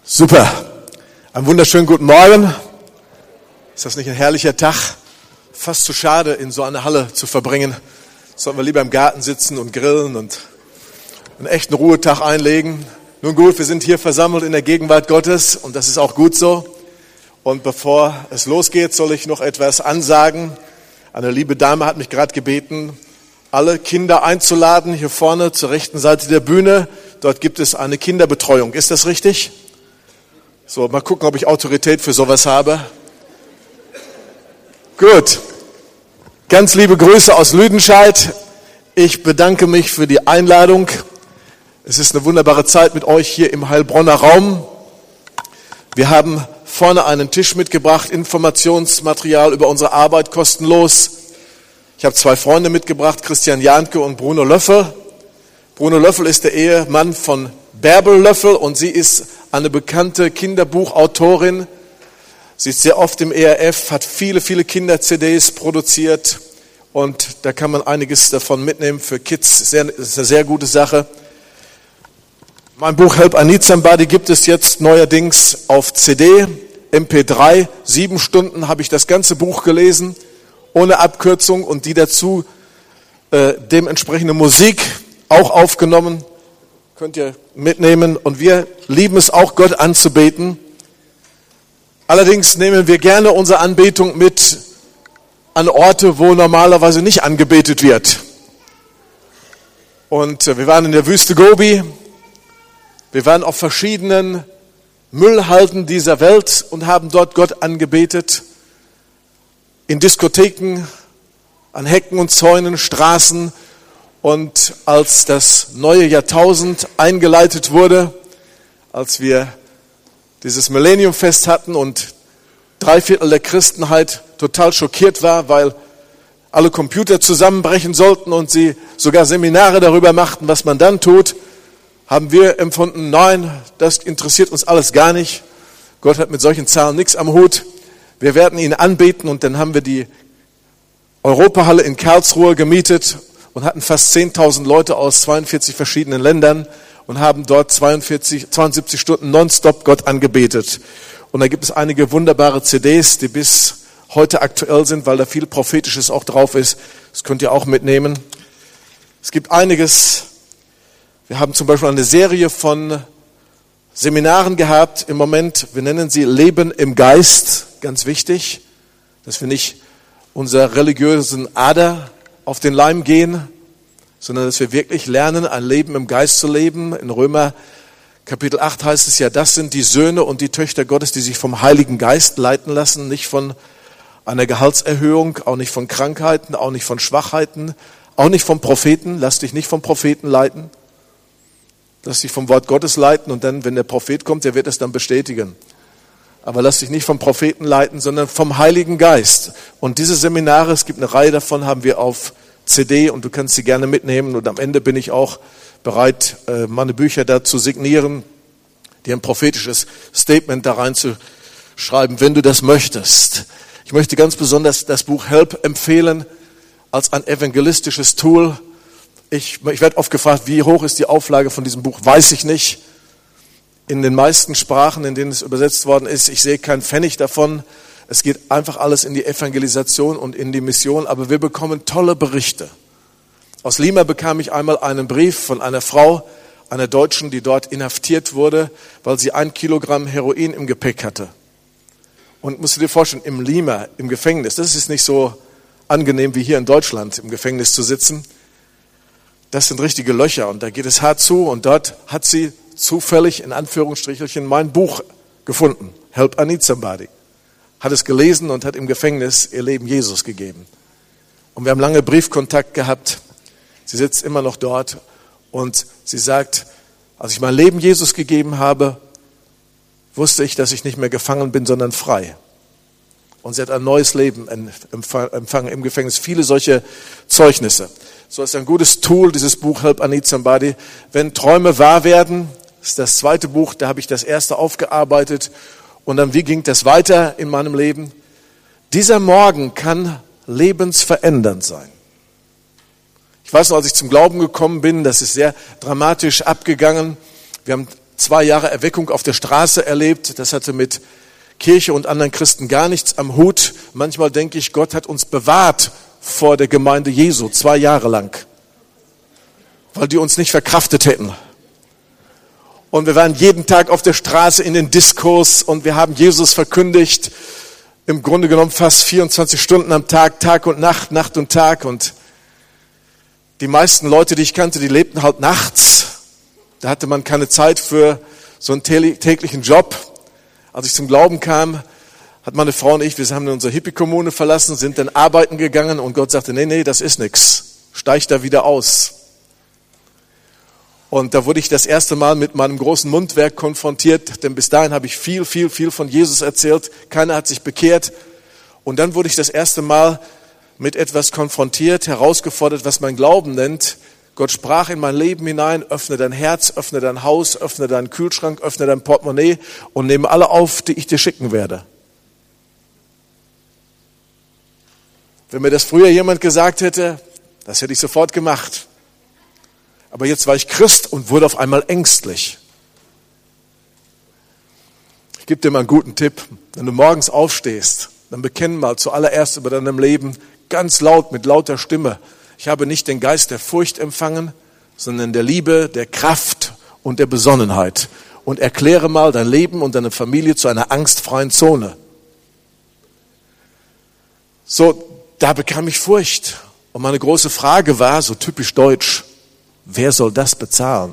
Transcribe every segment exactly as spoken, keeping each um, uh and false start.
Super. Einen wunderschönen guten Morgen. Ist das nicht ein herrlicher Tag? Fast zu schade, in so einer Halle zu verbringen. Sollten wir lieber im Garten sitzen und grillen und einen echten Ruhetag einlegen. Nun gut, wir sind hier versammelt in der Gegenwart Gottes und das ist auch gut so. Und bevor es losgeht, soll ich noch etwas ansagen. Eine liebe Dame hat mich gerade gebeten, alle Kinder einzuladen, hier vorne zur rechten Seite der Bühne. Dort gibt es eine Kinderbetreuung. Ist das richtig? So, mal gucken, ob ich Autorität für sowas habe. Gut. Ganz liebe Grüße aus Lüdenscheid. Ich bedanke mich für die Einladung. Es ist eine wunderbare Zeit mit euch hier im Heilbronner Raum. Wir haben vorne einen Tisch mitgebracht, Informationsmaterial über unsere Arbeit kostenlos. Ich habe zwei Freunde mitgebracht, Christian Jahnke und Bruno Löffel. Bruno Löffel ist der Ehemann von Bärbel Löffel und sie ist eine bekannte Kinderbuchautorin. Sie ist sehr oft im E R F, hat viele, viele Kinder-C Ds produziert und da kann man einiges davon mitnehmen für Kids. Sehr, das ist eine sehr gute Sache. Mein Buch Help I Need Somebody gibt es jetzt neuerdings auf C D, M P drei. Sieben Stunden habe ich das ganze Buch gelesen, ohne Abkürzung und die dazu äh, dementsprechende Musik auch aufgenommen. Könnt ihr mitnehmen. Und wir lieben es auch, Gott anzubeten. Allerdings nehmen wir gerne unsere Anbetung mit an Orte, wo normalerweise nicht angebetet wird. Und wir waren in der Wüste Gobi. Wir waren auf verschiedenen Müllhalden dieser Welt und haben dort Gott angebetet. In Diskotheken, an Hecken und Zäunen, Straßen. Und als das neue Jahrtausend eingeleitet wurde, als wir dieses Millenniumfest hatten und drei Viertel der Christenheit total schockiert war, weil alle Computer zusammenbrechen sollten und sie sogar Seminare darüber machten, was man dann tut, haben wir empfunden, nein, das interessiert uns alles gar nicht. Gott hat mit solchen Zahlen nichts am Hut. Wir werden ihn anbeten und dann haben wir die Europahalle in Karlsruhe gemietet und hatten fast zehntausend Leute aus zweiundvierzig verschiedenen Ländern und haben dort zweiundvierzig, zweiundsiebzig Stunden nonstop Gott angebetet. Und da gibt es einige wunderbare C Ds, die bis heute aktuell sind, weil da viel Prophetisches auch drauf ist. Das könnt ihr auch mitnehmen. Es gibt einiges. Wir haben zum Beispiel eine Serie von Seminaren gehabt im Moment. Wir nennen sie Leben im Geist. Ganz wichtig, dass wir nicht unserer religiösen Ader auf den Leim gehen, sondern dass wir wirklich lernen, ein Leben im Geist zu leben. In Römer Kapitel acht heißt es ja, das sind die Söhne und die Töchter Gottes, die sich vom Heiligen Geist leiten lassen, nicht von einer Gehaltserhöhung, auch nicht von Krankheiten, auch nicht von Schwachheiten, auch nicht vom Propheten. Lass dich nicht vom Propheten leiten. Lass dich vom Wort Gottes leiten und dann, wenn der Prophet kommt, der wird es dann bestätigen. Aber lass dich nicht vom Propheten leiten, sondern vom Heiligen Geist. Und diese Seminare, es gibt eine Reihe davon, haben wir auf C D und du kannst sie gerne mitnehmen. Und am Ende bin ich auch bereit, meine Bücher da zu signieren, dir ein prophetisches Statement da reinzuschreiben, wenn du das möchtest. Ich möchte ganz besonders das Buch Help empfehlen als ein evangelistisches Tool. Ich, ich werde oft gefragt, wie hoch ist die Auflage von diesem Buch? Weiß ich nicht. In den meisten Sprachen, in denen es übersetzt worden ist, ich sehe keinen Pfennig davon. Es geht einfach alles in die Evangelisation und in die Mission, aber wir bekommen tolle Berichte. Aus Lima bekam ich einmal einen Brief von einer Frau, einer Deutschen, die dort inhaftiert wurde, weil sie ein Kilogramm Heroin im Gepäck hatte. Und musst du dir vorstellen, im Lima, im Gefängnis, das ist nicht so angenehm wie hier in Deutschland, im Gefängnis zu sitzen. Das sind richtige Löcher und da geht es hart zu und dort hat sie zufällig, in Anführungsstrichelchen, mein Buch gefunden. Help I Need Somebody. Hat es gelesen und hat im Gefängnis ihr Leben Jesus gegeben. Und wir haben lange Briefkontakt gehabt. Sie sitzt immer noch dort und sie sagt, als ich mein Leben Jesus gegeben habe, wusste ich, dass ich nicht mehr gefangen bin, sondern frei. Und sie hat ein neues Leben empfangen im Gefängnis. Viele solche Zeugnisse. So ist ein gutes Tool, dieses Buch Help I Need Somebody. Wenn Träume wahr werden, das ist das zweite Buch, da habe ich das erste aufgearbeitet. Und dann, wie ging das weiter in meinem Leben? Dieser Morgen kann lebensverändernd sein. Ich weiß noch, als ich zum Glauben gekommen bin, das ist sehr dramatisch abgegangen. Wir haben zwei Jahre Erweckung auf der Straße erlebt. Das hatte mit Kirche und anderen Christen gar nichts am Hut. Manchmal denke ich, Gott hat uns bewahrt vor der Gemeinde Jesu, zwei Jahre lang, weil die uns nicht verkraftet hätten. Und wir waren jeden Tag auf der Straße in den Diskos und wir haben Jesus verkündigt, im Grunde genommen fast vierundzwanzig Stunden am Tag, Tag und Nacht, Nacht und Tag. Und die meisten Leute, die ich kannte, die lebten halt nachts. Da hatte man keine Zeit für so einen täglichen Job. Als ich zum Glauben kam, hat meine Frau und ich, wir haben unsere Hippie-Kommune verlassen, sind dann arbeiten gegangen und Gott sagte, nee, nee, das ist nix. Steig da wieder aus. Und da wurde ich das erste Mal mit meinem großen Mundwerk konfrontiert, denn bis dahin habe ich viel, viel, viel von Jesus erzählt. Keiner hat sich bekehrt. Und dann wurde ich das erste Mal mit etwas konfrontiert, herausgefordert, was mein Glauben nennt. Gott sprach in mein Leben hinein, öffne dein Herz, öffne dein Haus, öffne deinen Kühlschrank, öffne dein Portemonnaie und nehme alle auf, die ich dir schicken werde. Wenn mir das früher jemand gesagt hätte, das hätte ich sofort gemacht. Aber jetzt war ich Christ und wurde auf einmal ängstlich. Ich gebe dir mal einen guten Tipp. Wenn du morgens aufstehst, dann bekenn mal zuallererst über deinem Leben ganz laut, mit lauter Stimme, ich habe nicht den Geist der Furcht empfangen, sondern der Liebe, der Kraft und der Besonnenheit. Und erkläre mal dein Leben und deine Familie zu einer angstfreien Zone. So, da bekam ich Furcht. Und meine große Frage war, so typisch deutsch, wer soll das bezahlen?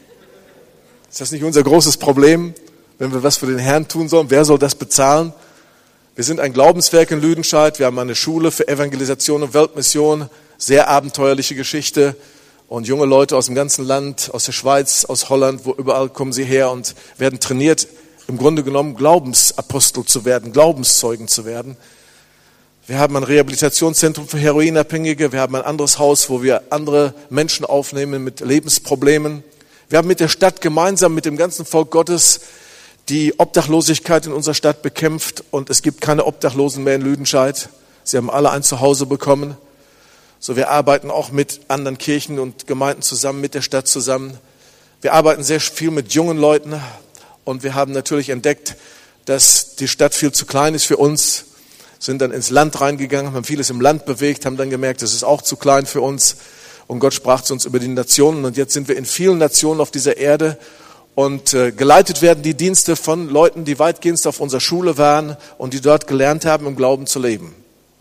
Ist das nicht unser großes Problem, wenn wir was für den Herrn tun sollen? Wer soll das bezahlen? Wir sind ein Glaubenswerk in Lüdenscheid. Wir haben eine Schule für Evangelisation und Weltmission. Sehr abenteuerliche Geschichte. Und junge Leute aus dem ganzen Land, aus der Schweiz, aus Holland, wo überall kommen sie her und werden trainiert, im Grunde genommen Glaubensapostel zu werden, Glaubenszeugen zu werden. Wir haben ein Rehabilitationszentrum für Heroinabhängige. Wir haben ein anderes Haus, wo wir andere Menschen aufnehmen mit Lebensproblemen. Wir haben mit der Stadt gemeinsam, mit dem ganzen Volk Gottes, die Obdachlosigkeit in unserer Stadt bekämpft. Und es gibt keine Obdachlosen mehr in Lüdenscheid. Sie haben alle ein Zuhause bekommen. So, wir arbeiten auch mit anderen Kirchen und Gemeinden zusammen, mit der Stadt zusammen. Wir arbeiten sehr viel mit jungen Leuten. Und wir haben natürlich entdeckt, dass die Stadt viel zu klein ist für uns. Sind dann ins Land reingegangen, haben vieles im Land bewegt, haben dann gemerkt, das ist auch zu klein für uns. Und Gott sprach zu uns über die Nationen. Und jetzt sind wir in vielen Nationen auf dieser Erde. Und äh, geleitet werden die Dienste von Leuten, die weitgehend auf unserer Schule waren und die dort gelernt haben, im Glauben zu leben.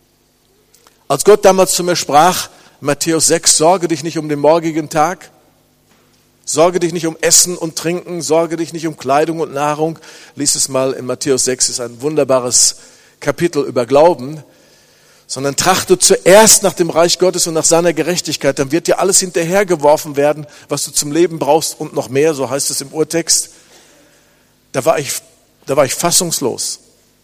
Als Gott damals zu mir sprach, Matthäus sechs, sorge dich nicht um den morgigen Tag, sorge dich nicht um Essen und Trinken, sorge dich nicht um Kleidung und Nahrung. Lies es mal in Matthäus sechs, ist ein wunderbares Kapitel über Glauben, sondern trachte zuerst nach dem Reich Gottes und nach seiner Gerechtigkeit, dann wird dir alles hinterhergeworfen werden, was du zum Leben brauchst und noch mehr, so heißt es im Urtext. Da war ich, da war ich fassungslos.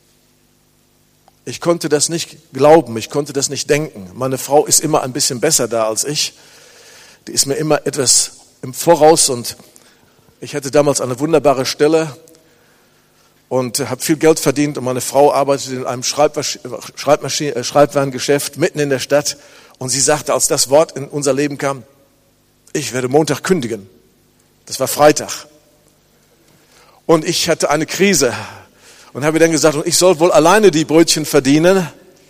Ich konnte das nicht glauben, ich konnte das nicht denken. Meine Frau ist immer ein bisschen besser da als ich. Die ist mir immer etwas im Voraus und ich hatte damals eine wunderbare Stelle und habe viel Geld verdient und meine Frau arbeitete in einem Schreibmaschinen- Schreibwarengeschäft mitten in der Stadt und sie sagte, als das Wort in unser Leben kam, ich werde Montag kündigen. Das war Freitag. Und ich hatte eine Krise. Und habe dann gesagt, ich soll wohl alleine die Brötchen verdienen.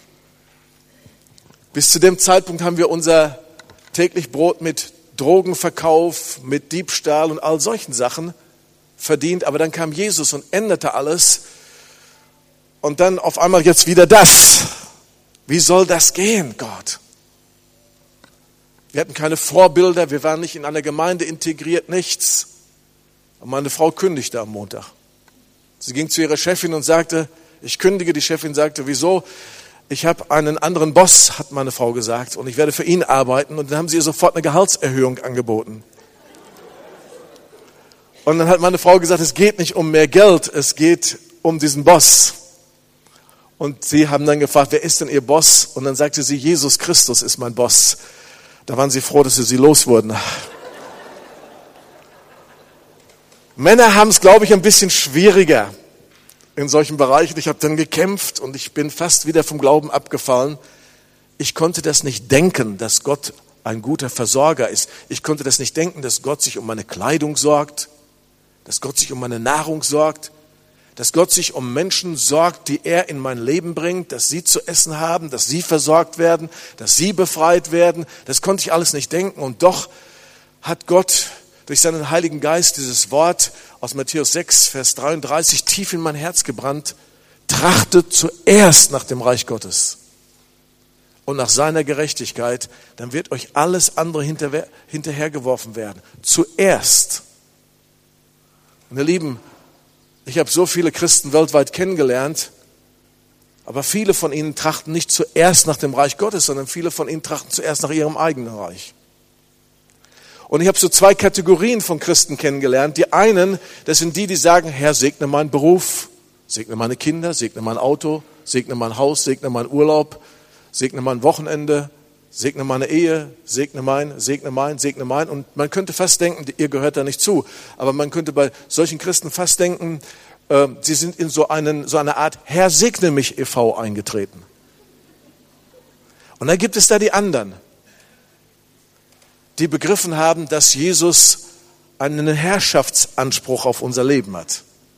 Bis zu dem Zeitpunkt haben wir unser täglich Brot mit Drogenverkauf, mit Diebstahl und all solchen Sachen verdient. Aber dann kam Jesus und änderte alles. Und dann auf einmal jetzt wieder das. Wie soll das gehen, Gott? Wir hatten keine Vorbilder, wir waren nicht in einer Gemeinde integriert, nichts. Und meine Frau kündigte am Montag. Sie ging zu ihrer Chefin und sagte, ich kündige. Die Chefin sagte, wieso? Ich habe einen anderen Boss, hat meine Frau gesagt, und ich werde für ihn arbeiten. Und dann haben sie ihr sofort eine Gehaltserhöhung angeboten. Und dann hat meine Frau gesagt, es geht nicht um mehr Geld, es geht um diesen Boss. Und sie haben dann gefragt, wer ist denn ihr Boss? Und dann sagte sie, Jesus Christus ist mein Boss. Da waren sie froh, dass sie sie loswurden. Männer haben es, glaube ich, ein bisschen schwieriger in solchen Bereichen. Ich habe dann gekämpft und ich bin fast wieder vom Glauben abgefallen. Ich konnte das nicht denken, dass Gott ein guter Versorger ist. Ich konnte das nicht denken, dass Gott sich um meine Kleidung sorgt. dass Gott sich um meine Nahrung sorgt, dass Gott sich um Menschen sorgt, die er in mein Leben bringt, dass sie zu essen haben, dass sie versorgt werden, dass sie befreit werden. Das konnte ich alles nicht denken. Und doch hat Gott durch seinen Heiligen Geist dieses Wort aus Matthäus sechs, Vers dreiunddreißig tief in mein Herz gebrannt. Trachtet zuerst nach dem Reich Gottes und nach seiner Gerechtigkeit, dann wird euch alles andere hinterher, hinterhergeworfen werden. Zuerst. Und ihr Lieben, ich habe so viele Christen weltweit kennengelernt, aber viele von ihnen trachten nicht zuerst nach dem Reich Gottes, sondern viele von ihnen trachten zuerst nach ihrem eigenen Reich. Und ich habe so zwei Kategorien von Christen kennengelernt. Die einen, das sind die, die sagen, Herr, segne meinen Beruf, segne meine Kinder, segne mein Auto, segne mein Haus, segne meinen Urlaub, segne mein Wochenende, segne meine Ehe, segne mein, segne mein, segne mein. Und man könnte fast denken, ihr gehört da nicht zu, aber man könnte bei solchen Christen fast denken, äh, sie sind in so, einen, so eine Art Herr, segne mich e V eingetreten. Und dann gibt es da die anderen, die begriffen haben, dass Jesus einen Herrschaftsanspruch auf unser Leben hat.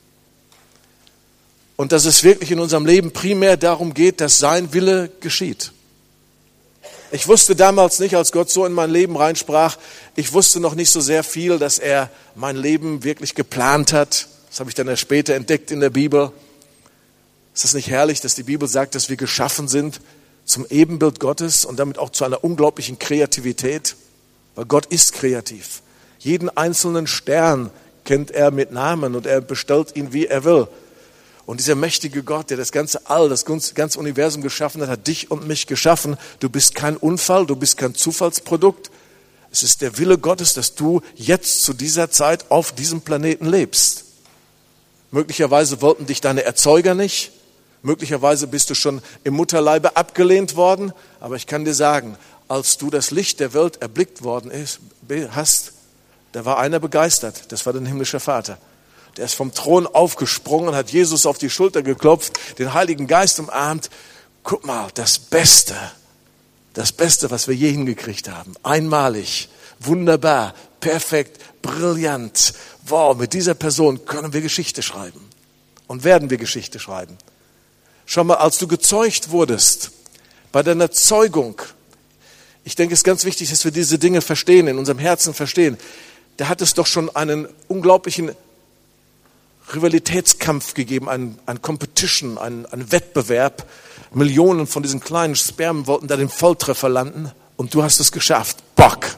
Und dass es wirklich in unserem Leben primär darum geht, dass sein Wille geschieht. Ich wusste damals nicht, als Gott so in mein Leben reinsprach, ich wusste noch nicht so sehr viel, dass er mein Leben wirklich geplant hat. Das habe ich dann erst später entdeckt in der Bibel. Ist das nicht herrlich, dass die Bibel sagt, dass wir geschaffen sind zum Ebenbild Gottes und damit auch zu einer unglaublichen Kreativität? Weil Gott ist kreativ. Jeden einzelnen Stern kennt er mit Namen und er bestellt ihn, wie er will. Und dieser mächtige Gott, der das ganze All, das ganze Universum geschaffen hat, hat dich und mich geschaffen. Du bist kein Unfall, du bist kein Zufallsprodukt. Es ist der Wille Gottes, dass du jetzt zu dieser Zeit auf diesem Planeten lebst. Möglicherweise wollten dich deine Erzeuger nicht. Möglicherweise bist du schon im Mutterleibe abgelehnt worden. Aber ich kann dir sagen, als du das Licht der Welt erblickt worden ist, hast, da war einer begeistert. Das war dein himmlischer Vater. Der ist vom Thron aufgesprungen, hat Jesus auf die Schulter geklopft, den Heiligen Geist umarmt. Guck mal, das Beste, das Beste, was wir je hingekriegt haben. Einmalig, wunderbar, perfekt, brillant. Wow, mit dieser Person können wir Geschichte schreiben. Und werden wir Geschichte schreiben. Schau mal, als du gezeugt wurdest, bei deiner Zeugung, ich denke, es ist ganz wichtig, dass wir diese Dinge verstehen, in unserem Herzen verstehen. Da hat es doch schon einen unglaublichen Rivalitätskampf gegeben, ein, ein Competition, ein, ein Wettbewerb. Millionen von diesen kleinen Spermen wollten da den Volltreffer landen und du hast es geschafft. Bock!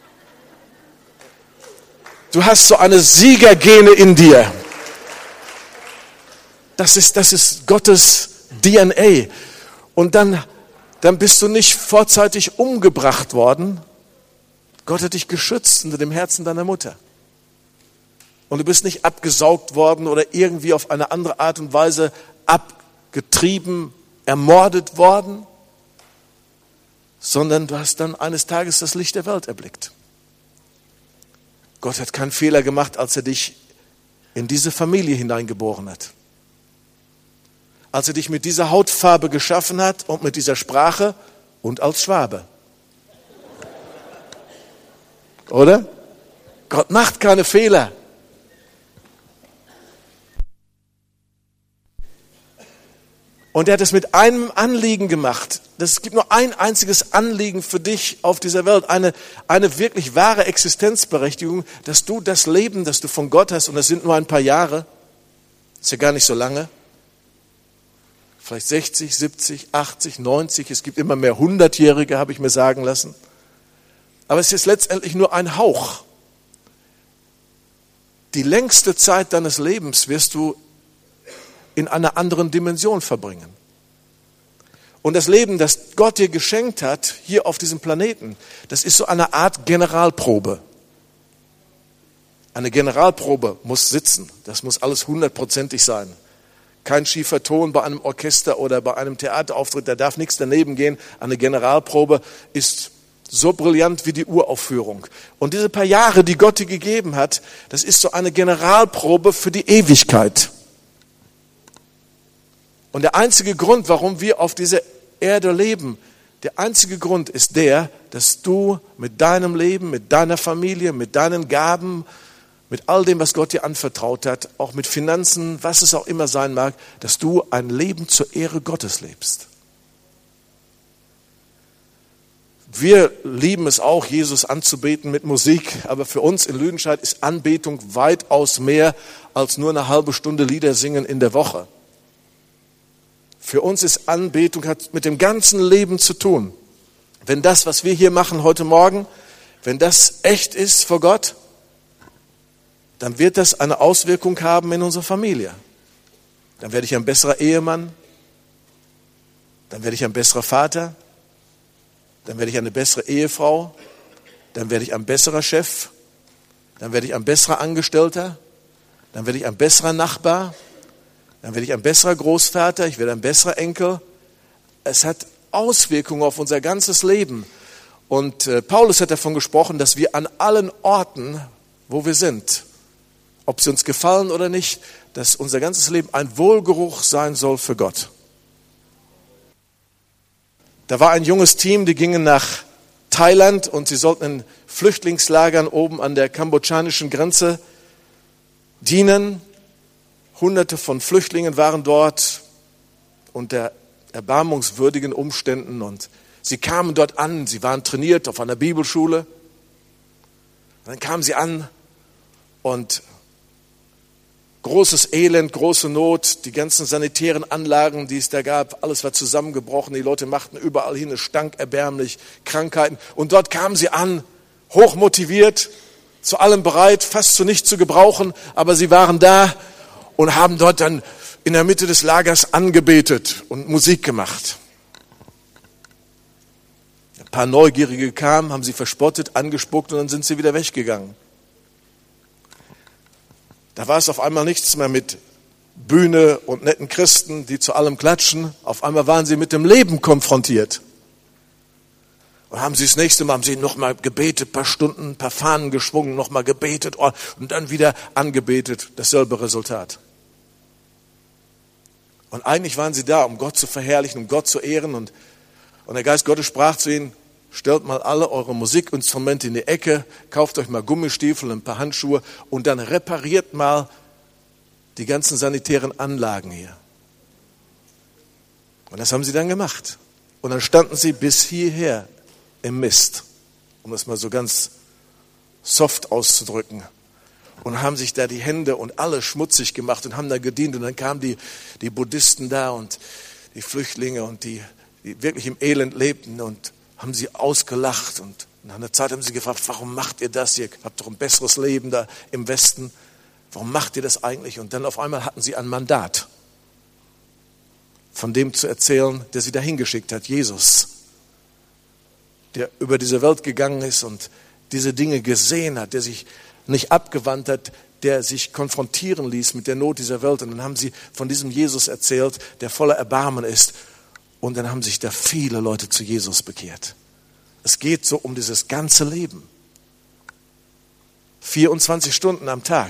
Du hast so eine Siegergene in dir. Das ist, das ist Gottes D N A. Und dann, dann bist du nicht vorzeitig umgebracht worden. Gott hat dich geschützt unter dem Herzen deiner Mutter. Und du bist nicht abgesaugt worden oder irgendwie auf eine andere Art und Weise abgetrieben, ermordet worden, sondern du hast dann eines Tages das Licht der Welt erblickt. Gott hat keinen Fehler gemacht, als er dich in diese Familie hineingeboren hat. Als er dich mit dieser Hautfarbe geschaffen hat und mit dieser Sprache und als Schwabe. Oder? Gott macht keine Fehler. Und er hat es mit einem Anliegen gemacht. Es gibt nur ein einziges Anliegen für dich auf dieser Welt. Eine, eine wirklich wahre Existenzberechtigung, dass du das Leben, das du von Gott hast, und das sind nur ein paar Jahre, ist ja gar nicht so lange, vielleicht sechzig, siebzig, achtzig, neunzig, es gibt immer mehr Hundertjährige, habe ich mir sagen lassen. Aber es ist letztendlich nur ein Hauch. Die längste Zeit deines Lebens wirst du in einer anderen Dimension verbringen. Und das Leben, das Gott dir geschenkt hat, hier auf diesem Planeten, das ist so eine Art Generalprobe. Eine Generalprobe muss sitzen. Das muss alles hundertprozentig sein. Kein schiefer Ton bei einem Orchester oder bei einem Theaterauftritt, da darf nichts daneben gehen. Eine Generalprobe ist so brillant wie die Uraufführung. Und diese paar Jahre, die Gott dir gegeben hat, das ist so eine Generalprobe für die Ewigkeit. Und der einzige Grund, warum wir auf dieser Erde leben, der einzige Grund ist der, dass du mit deinem Leben, mit deiner Familie, mit deinen Gaben, mit all dem, was Gott dir anvertraut hat, auch mit Finanzen, was es auch immer sein mag, dass du ein Leben zur Ehre Gottes lebst. Wir lieben es auch, Jesus anzubeten mit Musik, aber für uns in Lüdenscheid ist Anbetung weitaus mehr als nur eine halbe Stunde Lieder singen in der Woche. Für uns ist Anbetung, hat mit dem ganzen Leben zu tun. Wenn das, was wir hier machen heute Morgen, wenn das echt ist vor Gott, dann wird das eine Auswirkung haben in unserer Familie. Dann werde ich ein besserer Ehemann, dann werde ich ein besserer Vater, dann werde ich eine bessere Ehefrau, dann werde ich ein besserer Chef, dann werde ich ein besserer Angestellter, dann werde ich ein besserer Nachbar, dann werde ich ein besserer Großvater, ich werde ein besserer Enkel. Es hat Auswirkungen auf unser ganzes Leben. Und äh, Paulus hat davon gesprochen, dass wir an allen Orten, wo wir sind, ob sie uns gefallen oder nicht, dass unser ganzes Leben ein Wohlgeruch sein soll für Gott. Da war ein junges Team, die gingen nach Thailand und sie sollten in Flüchtlingslagern oben an der kambodschanischen Grenze dienen. Hunderte von Flüchtlingen waren dort unter erbarmungswürdigen Umständen und sie kamen dort an, sie waren trainiert auf einer Bibelschule. Und dann kamen sie an und großes Elend, große Not, die ganzen sanitären Anlagen, die es da gab, alles war zusammengebrochen, die Leute machten überall hin, es stank erbärmlich, Krankheiten. Und dort kamen sie an, hochmotiviert, zu allem bereit, fast zu nichts zu gebrauchen, aber sie waren da und haben dort dann in der Mitte des Lagers angebetet und Musik gemacht. Ein paar Neugierige kamen, haben sie verspottet, angespuckt und dann sind sie wieder weggegangen. Da war es auf einmal nichts mehr mit Bühne und netten Christen, die zu allem klatschen. Auf einmal waren sie mit dem Leben konfrontiert. Und haben sie das nächste Mal, haben sie nochmal gebetet, ein paar Stunden, ein paar Fahnen geschwungen, nochmal gebetet und dann wieder angebetet. Dasselbe Resultat. Und eigentlich waren sie da, um Gott zu verherrlichen, um Gott zu ehren. Und, und der Geist Gottes sprach zu ihnen, stellt mal alle eure Musikinstrumente in die Ecke, kauft euch mal Gummistiefel, ein paar Handschuhe und dann repariert mal die ganzen sanitären Anlagen hier. Und das haben sie dann gemacht. Und dann standen sie bis hierher im Mist, um das mal so ganz soft auszudrücken. Und haben sich da die Hände und alles schmutzig gemacht und haben da gedient. Und dann kamen die, die Buddhisten da und die Flüchtlinge und die, die wirklich im Elend lebten und haben sie ausgelacht. Und nach einer Zeit haben sie gefragt, warum macht ihr das? Ihr habt doch ein besseres Leben da im Westen. Warum macht ihr das eigentlich? Und dann auf einmal hatten sie ein Mandat, von dem zu erzählen, der sie dahin geschickt hat, Jesus, der über diese Welt gegangen ist und diese Dinge gesehen hat, der sich nicht abgewandt hat, der sich konfrontieren ließ mit der Not dieser Welt. Und dann haben sie von diesem Jesus erzählt, der voller Erbarmen ist. Und dann haben sich da viele Leute zu Jesus bekehrt. Es geht so um dieses ganze Leben. vierundzwanzig Stunden am Tag.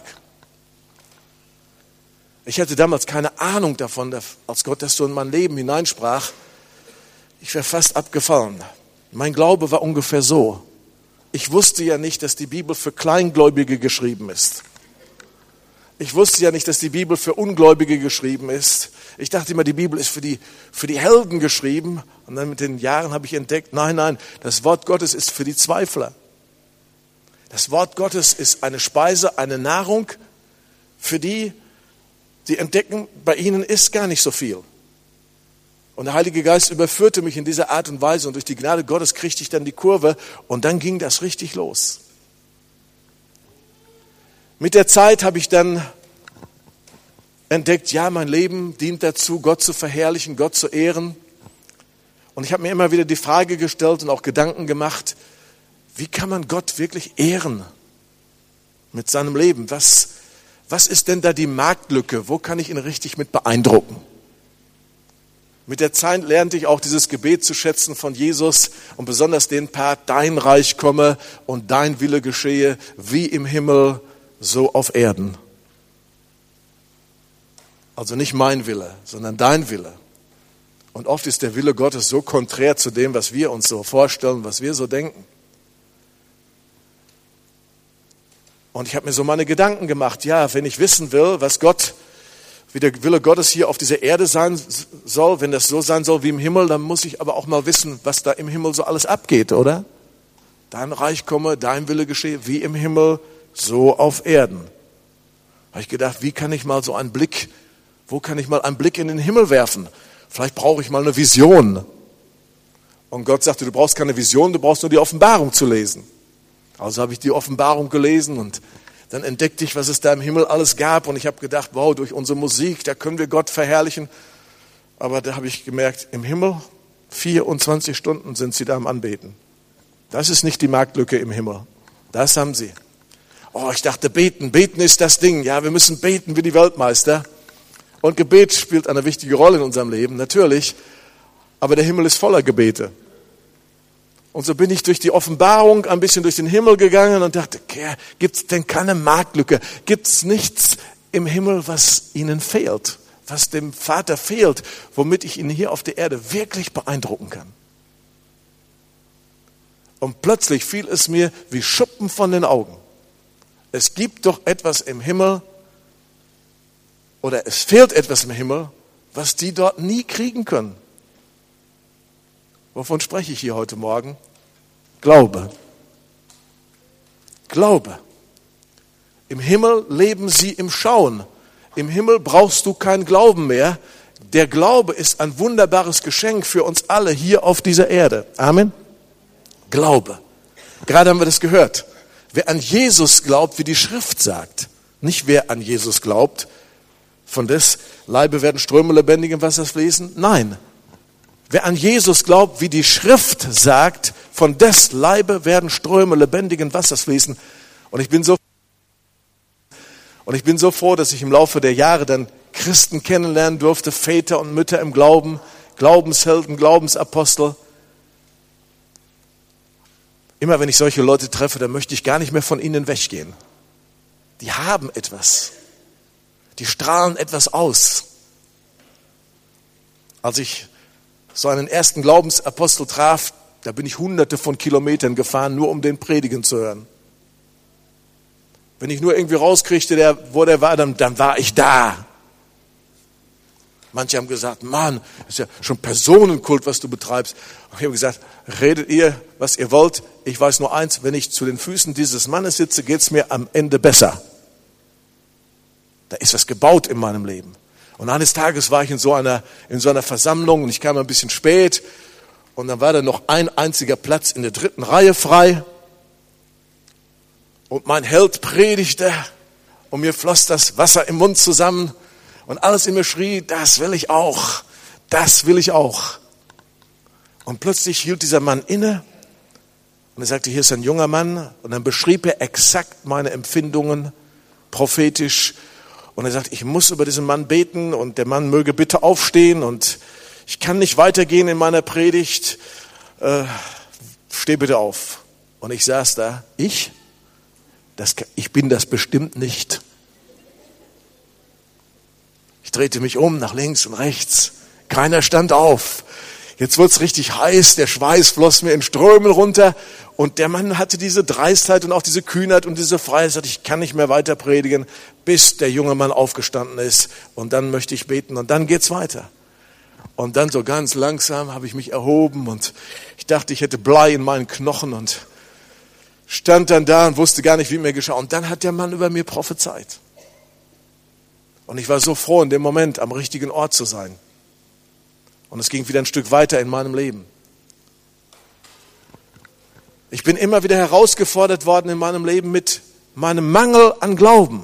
Ich hatte damals keine Ahnung davon, als Gott das so in mein Leben hineinsprach. Ich wäre fast abgefallen. Mein Glaube war ungefähr so. Ich wusste ja nicht, dass die Bibel für Kleingläubige geschrieben ist. Ich wusste ja nicht, dass die Bibel für Ungläubige geschrieben ist. Ich dachte immer, die Bibel ist für die, für die Helden geschrieben. Und dann mit den Jahren habe ich entdeckt, nein, nein, das Wort Gottes ist für die Zweifler. Das Wort Gottes ist eine Speise, eine Nahrung für die, die entdecken, bei ihnen ist gar nicht so viel. Und der Heilige Geist überführte mich in dieser Art und Weise und durch die Gnade Gottes kriegte ich dann die Kurve und dann ging das richtig los. Mit der Zeit habe ich dann entdeckt, ja, mein Leben dient dazu, Gott zu verherrlichen, Gott zu ehren. Und ich habe mir immer wieder die Frage gestellt und auch Gedanken gemacht, wie kann man Gott wirklich ehren mit seinem Leben? Was, was ist denn da die Marktlücke? Wo kann ich ihn richtig mit beeindrucken? Mit der Zeit lernte ich auch dieses Gebet zu schätzen von Jesus und besonders den Part, dein Reich komme und dein Wille geschehe, wie im Himmel, so auf Erden. Also nicht mein Wille, sondern dein Wille. Und oft ist der Wille Gottes so konträr zu dem, was wir uns so vorstellen, was wir so denken. Und ich habe mir so meine Gedanken gemacht, ja, wenn ich wissen will, was Gott, wie der Wille Gottes hier auf dieser Erde sein soll, wenn das so sein soll wie im Himmel, dann muss ich aber auch mal wissen, was da im Himmel so alles abgeht, oder? Dein Reich komme, dein Wille geschehe, wie im Himmel, so auf Erden. Habe ich gedacht, wie kann ich mal so einen Blick, wo kann ich mal einen Blick in den Himmel werfen? Vielleicht brauche ich mal eine Vision. Und Gott sagte, du brauchst keine Vision, du brauchst nur die Offenbarung zu lesen. Also habe ich die Offenbarung gelesen und dann entdeckte ich, was es da im Himmel alles gab. Und ich habe gedacht, wow, durch unsere Musik, da können wir Gott verherrlichen. Aber da habe ich gemerkt, im Himmel, vierundzwanzig Stunden sind sie da am Anbeten. Das ist nicht die Marktlücke im Himmel. Das haben sie. Oh, ich dachte, beten, beten ist das Ding. Ja, wir müssen beten wie die Weltmeister. Und Gebet spielt eine wichtige Rolle in unserem Leben, natürlich. Aber der Himmel ist voller Gebete. Und so bin ich durch die Offenbarung ein bisschen durch den Himmel gegangen und dachte, okay, gibt es denn keine Marktlücke? Gibt es nichts im Himmel, was ihnen fehlt? Was dem Vater fehlt, womit ich ihn hier auf der Erde wirklich beeindrucken kann? Und plötzlich fiel es mir wie Schuppen von den Augen. Es gibt doch etwas im Himmel, oder es fehlt etwas im Himmel, was die dort nie kriegen können. Wovon spreche ich hier heute Morgen? Glaube. Glaube. Im Himmel leben sie im Schauen. Im Himmel brauchst du keinen Glauben mehr. Der Glaube ist ein wunderbares Geschenk für uns alle hier auf dieser Erde. Amen. Glaube. Gerade haben wir das gehört. Wer an Jesus glaubt, wie die Schrift sagt, nicht wer an Jesus glaubt, von des Leibe werden Ströme lebendigen Wassers fließen. Nein. Wer an Jesus glaubt, wie die Schrift sagt, von des Leibe werden Ströme lebendigen Wassers fließen. Und ich bin so, und ich bin so froh, dass ich im Laufe der Jahre dann Christen kennenlernen durfte, Väter und Mütter im Glauben, Glaubenshelden, Glaubensapostel. Immer wenn ich solche Leute treffe, dann möchte ich gar nicht mehr von ihnen weggehen. Die haben etwas. Die strahlen etwas aus. Als ich so einen ersten Glaubensapostel traf, da bin ich hunderte von Kilometern gefahren, nur um den predigen zu hören. Wenn ich nur irgendwie rauskriegte, der, wo der war, dann, dann war ich da. Manche haben gesagt, Mann, das ist ja schon Personenkult, was du betreibst. Und ich habe gesagt, redet ihr, was ihr wollt. Ich weiß nur eins, wenn ich zu den Füßen dieses Mannes sitze, geht es mir am Ende besser. Da ist was gebaut in meinem Leben. Und eines Tages war ich in so einer, in so einer Versammlung und ich kam ein bisschen spät und dann war da noch ein einziger Platz in der dritten Reihe frei und mein Held predigte und mir floss das Wasser im Mund zusammen und alles in mir schrie, das will ich auch, das will ich auch. Und plötzlich hielt dieser Mann inne und er sagte, hier ist ein junger Mann und dann beschrieb er exakt meine Empfindungen prophetisch. Und er sagt, ich muss über diesen Mann beten und der Mann möge bitte aufstehen und ich kann nicht weitergehen in meiner Predigt. Äh, steh bitte auf. Und ich saß da, ich? Das, ich bin das bestimmt nicht. Ich drehte mich um, nach links und rechts. Keiner stand auf. Jetzt wurde es richtig heiß, der Schweiß floss mir in Strömen runter. Und der Mann hatte diese Dreistheit und auch diese Kühnheit und diese Freiheit. Er sagte, ich kann nicht mehr weiter predigen, bis der junge Mann aufgestanden ist. Und dann möchte ich beten und dann geht's weiter. Und dann so ganz langsam habe ich mich erhoben und ich dachte, ich hätte Blei in meinen Knochen und stand dann da und wusste gar nicht, wie mir geschah. Und dann hat der Mann über mir prophezeit. Und ich war so froh, in dem Moment am richtigen Ort zu sein. Und es ging wieder ein Stück weiter in meinem Leben. Ich bin immer wieder herausgefordert worden in meinem Leben mit meinem Mangel an Glauben.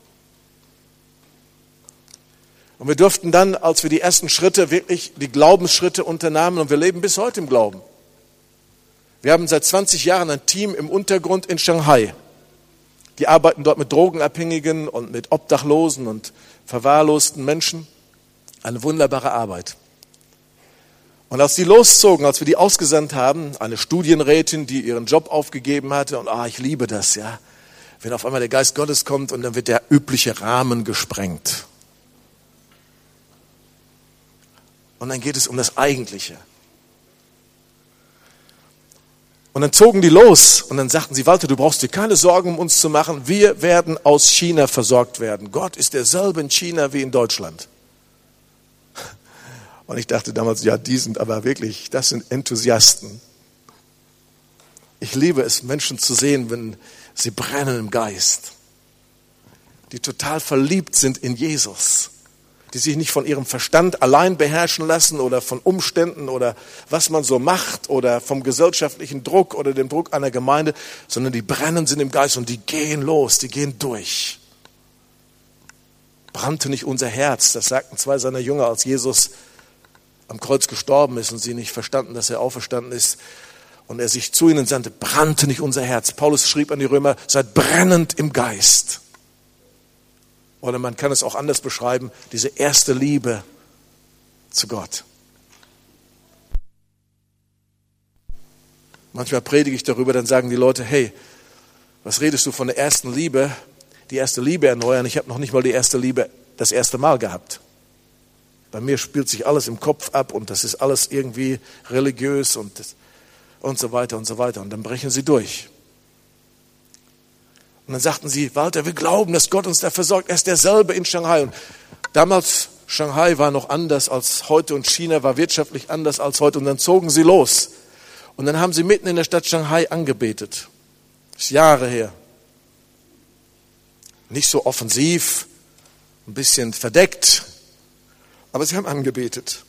Und wir durften dann, als wir die ersten Schritte, wirklich die Glaubensschritte unternahmen, und wir leben bis heute im Glauben. Wir haben seit zwanzig Jahren ein Team im Untergrund in Shanghai. Die arbeiten dort mit Drogenabhängigen und mit Obdachlosen und verwahrlosten Menschen. Eine wunderbare Arbeit. Und als die loszogen, als wir die ausgesandt haben, eine Studienrätin, die ihren Job aufgegeben hatte, und ah, ich liebe das, ja, wenn auf einmal der Geist Gottes kommt und dann wird der übliche Rahmen gesprengt. Und dann geht es um das Eigentliche. Und dann zogen die los und dann sagten sie, Walter, du brauchst dir keine Sorgen um uns zu machen. Wir werden aus China versorgt werden. Gott ist derselbe in China wie in Deutschland. Und ich dachte damals, ja, die sind aber wirklich, das sind Enthusiasten. Ich liebe es, Menschen zu sehen, wenn sie brennen im Geist. Die total verliebt sind in Jesus. Die sich nicht von ihrem Verstand allein beherrschen lassen oder von Umständen oder was man so macht oder vom gesellschaftlichen Druck oder dem Druck einer Gemeinde, sondern die brennen sind im Geist und die gehen los, die gehen durch. Brannte nicht unser Herz, das sagten zwei seiner Jünger, als Jesus am Kreuz gestorben ist und sie nicht verstanden, dass er auferstanden ist und er sich zu ihnen sandte, brannte nicht unser Herz. Paulus schrieb an die Römer, seid brennend im Geist. Oder man kann es auch anders beschreiben, diese erste Liebe zu Gott. Manchmal predige ich darüber, dann sagen die Leute, hey, was redest du von der ersten Liebe? Die erste Liebe erneuern. Ich habe noch nicht mal die erste Liebe das erste Mal gehabt. Bei mir spielt sich alles im Kopf ab und das ist alles irgendwie religiös und, und so weiter und so weiter. Und dann brechen sie durch. Und dann sagten sie, Walter, wir glauben, dass Gott uns da versorgt. Er ist derselbe in Shanghai. Und damals, Shanghai war noch anders als heute und China war wirtschaftlich anders als heute. Und dann zogen sie los. Und dann haben sie mitten in der Stadt Shanghai angebetet. Das ist Jahre her. Nicht so offensiv, ein bisschen verdeckt, aber sie haben angebetet.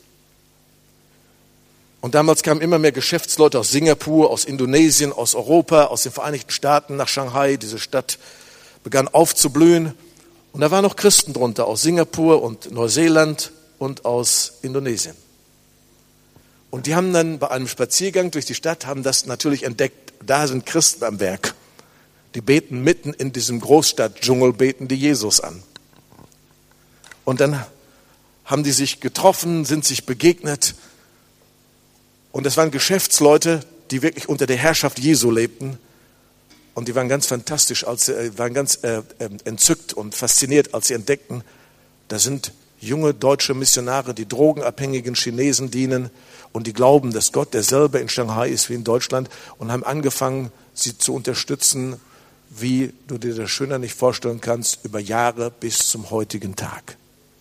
Und damals kamen immer mehr Geschäftsleute aus Singapur, aus Indonesien, aus Europa, aus den Vereinigten Staaten nach Shanghai. Diese Stadt begann aufzublühen. Und da waren noch Christen drunter aus Singapur und Neuseeland und aus Indonesien. Und die haben dann bei einem Spaziergang durch die Stadt, haben das natürlich entdeckt, da sind Christen am Werk. Die beten mitten in diesem Großstadtdschungel, beten die Jesus an. Und dann haben die sich getroffen, sind sich begegnet. Und das waren Geschäftsleute, die wirklich unter der Herrschaft Jesu lebten. Und die waren ganz fantastisch, als sie, waren ganz äh, entzückt und fasziniert, als sie entdeckten, da sind junge deutsche Missionare, die drogenabhängigen Chinesen dienen und die glauben, dass Gott derselbe in Shanghai ist wie in Deutschland und haben angefangen, sie zu unterstützen, wie du dir das schöner nicht vorstellen kannst, über Jahre bis zum heutigen Tag.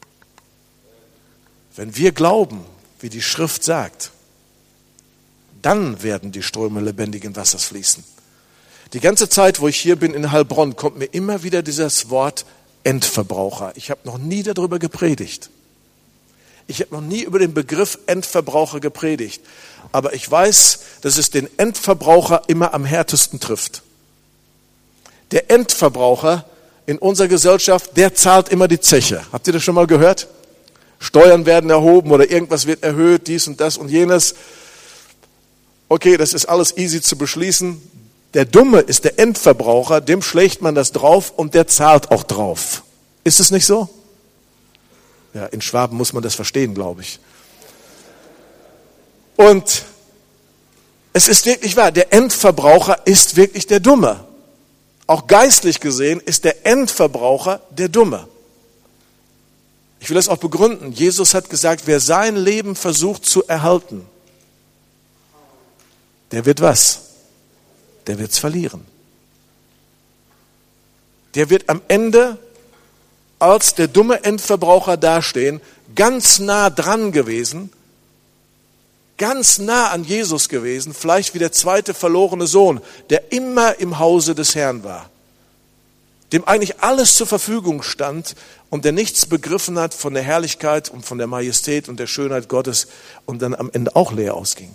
Wenn wir glauben, wie die Schrift sagt, dann werden die Ströme lebendigen Wassers fließen. Die ganze Zeit, wo ich hier bin in Heilbronn, kommt mir immer wieder dieses Wort Endverbraucher. Ich habe noch nie darüber gepredigt. Ich habe noch nie über den Begriff Endverbraucher gepredigt. Aber ich weiß, dass es den Endverbraucher immer am härtesten trifft. Der Endverbraucher in unserer Gesellschaft, der zahlt immer die Zeche. Habt ihr das schon mal gehört? Steuern werden erhoben oder irgendwas wird erhöht, dies und das und jenes. Okay, das ist alles easy zu beschließen. Der Dumme ist der Endverbraucher, dem schlägt man das drauf und der zahlt auch drauf. Ist es nicht so? Ja, in Schwaben muss man das verstehen, glaube ich. Und es ist wirklich wahr, der Endverbraucher ist wirklich der Dumme. Auch geistlich gesehen ist der Endverbraucher der Dumme. Ich will das auch begründen. Jesus hat gesagt, wer sein Leben versucht zu erhalten, der wird was? Der wird es verlieren. Der wird am Ende als der dumme Endverbraucher dastehen, ganz nah dran gewesen, ganz nah an Jesus gewesen, vielleicht wie der zweite verlorene Sohn, der immer im Hause des Herrn war, dem eigentlich alles zur Verfügung stand und der nichts begriffen hat von der Herrlichkeit und von der Majestät und der Schönheit Gottes und dann am Ende auch leer ausging.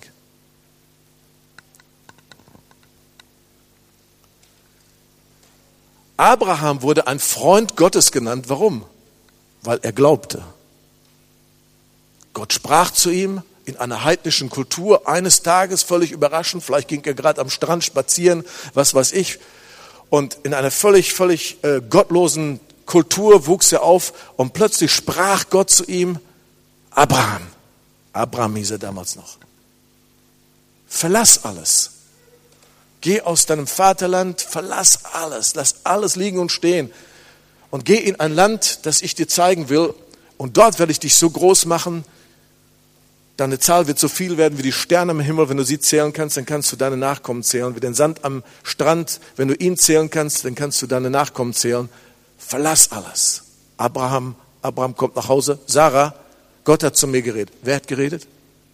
Abraham wurde ein Freund Gottes genannt. Warum? Weil er glaubte. Gott sprach zu ihm in einer heidnischen Kultur eines Tages, völlig überraschend, vielleicht ging er gerade am Strand spazieren, was weiß ich, und in einer völlig, völlig äh, gottlosen Kultur wuchs er auf und plötzlich sprach Gott zu ihm, Abraham, Abraham hieß er damals noch, verlass alles. Geh aus deinem Vaterland, verlass alles, lass alles liegen und stehen und geh in ein Land, das ich dir zeigen will und dort werde ich dich so groß machen, Deine Zahl wird so viel werden wie die Sterne im Himmel. Wenn du sie zählen kannst, dann kannst du deine Nachkommen zählen. Wie den Sand am Strand, wenn du ihn zählen kannst, dann kannst du deine Nachkommen zählen. Verlass alles. Abraham, Abraham kommt nach Hause. Sarah, Gott hat zu mir geredet. Wer hat geredet?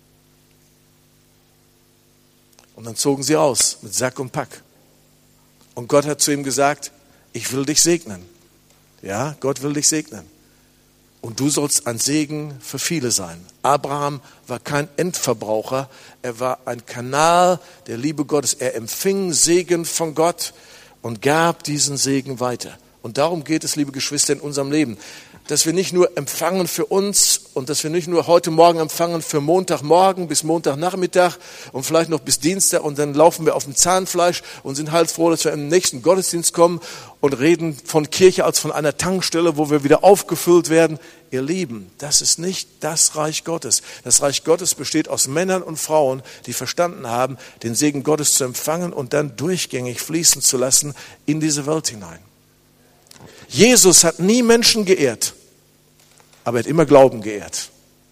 Und dann zogen sie aus mit Sack und Pack. Und Gott hat zu ihm gesagt, ich will dich segnen. Ja, Gott will dich segnen. Und du sollst ein Segen für viele sein. Abraham war kein Endverbraucher. Er war ein Kanal der Liebe Gottes. Er empfing Segen von Gott und gab diesen Segen weiter. Und darum geht es, liebe Geschwister, in unserem Leben. Dass wir nicht nur empfangen für uns und dass wir nicht nur heute Morgen empfangen für Montagmorgen bis Montagnachmittag und vielleicht noch bis Dienstag und dann laufen wir auf dem Zahnfleisch und sind heilfroh, dass wir im nächsten Gottesdienst kommen und reden von Kirche als von einer Tankstelle, wo wir wieder aufgefüllt werden. Ihr Lieben, das ist nicht das Reich Gottes. Das Reich Gottes besteht aus Männern und Frauen, die verstanden haben, den Segen Gottes zu empfangen und dann durchgängig fließen zu lassen in diese Welt hinein. Jesus hat nie Menschen geehrt, aber er hat immer Glauben geehrt.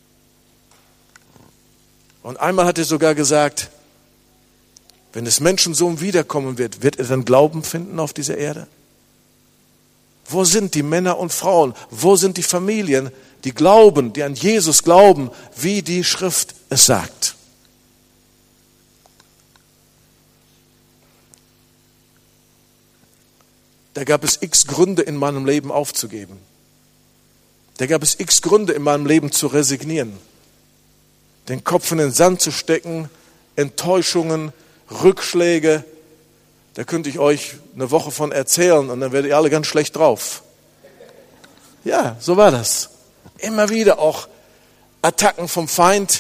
Und einmal hat er sogar gesagt, wenn des Menschensohn wiederkommen wird, wird er dann Glauben finden auf dieser Erde? Wo sind die Männer und Frauen? Wo sind die Familien, die glauben, die an Jesus glauben, wie die Schrift es sagt? Da gab es x Gründe in meinem Leben aufzugeben. Da gab es x Gründe in meinem Leben zu resignieren. Den Kopf in den Sand zu stecken, Enttäuschungen, Rückschläge. Da könnte ich euch eine Woche von erzählen und dann werdet ihr alle ganz schlecht drauf. Ja, so war das. Immer wieder auch Attacken vom Feind.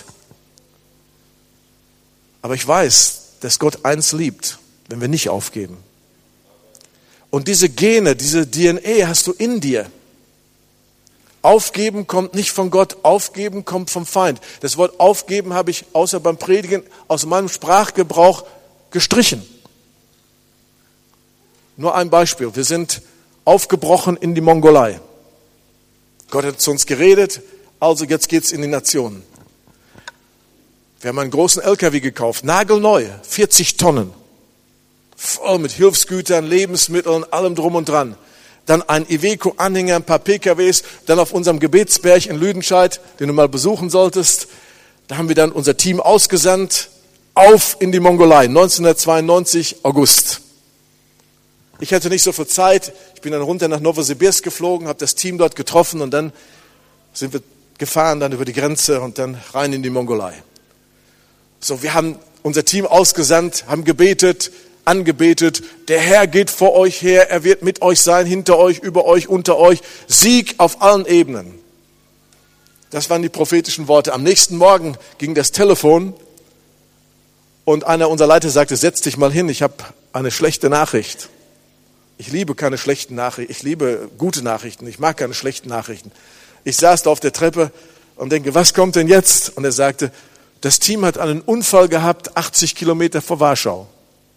Aber ich weiß, dass Gott eins liebt, wenn wir nicht aufgeben. Und diese Gene, diese D N A hast du in dir. Aufgeben kommt nicht von Gott, aufgeben kommt vom Feind. Das Wort aufgeben habe ich außer beim Predigen aus meinem Sprachgebrauch gestrichen. Nur ein Beispiel. Wir sind aufgebrochen in die Mongolei. Gott hat zu uns geredet, also jetzt geht's in die Nationen. Wir haben einen großen L K W gekauft, nagelneu, vierzig Tonnen. Voll mit Hilfsgütern, Lebensmitteln, allem drum und dran. Dann ein Iveco-Anhänger, ein paar P K Ws, dann auf unserem Gebetsberg in Lüdenscheid, den du mal besuchen solltest. Da haben wir dann unser Team ausgesandt, auf in die Mongolei, neunzehnhundertzweiundneunzig, August. Ich hatte nicht so viel Zeit, ich bin dann runter nach Novosibirsk geflogen, habe das Team dort getroffen und dann sind wir gefahren, dann über die Grenze und dann rein in die Mongolei. So, wir haben unser Team ausgesandt, haben gebetet, angebetet, der Herr geht vor euch her, er wird mit euch sein, hinter euch, über euch, unter euch, Sieg auf allen Ebenen. Das waren die prophetischen Worte. Am nächsten Morgen ging das Telefon und einer unserer Leiter sagte, setz dich mal hin, ich habe eine schlechte Nachricht. Ich liebe keine schlechten Nachrichten, ich liebe gute Nachrichten, ich mag keine schlechten Nachrichten. Ich saß da auf der Treppe und denke, was kommt denn jetzt? Und er sagte, das Team hat einen Unfall gehabt, achtzig Kilometer vor Warschau.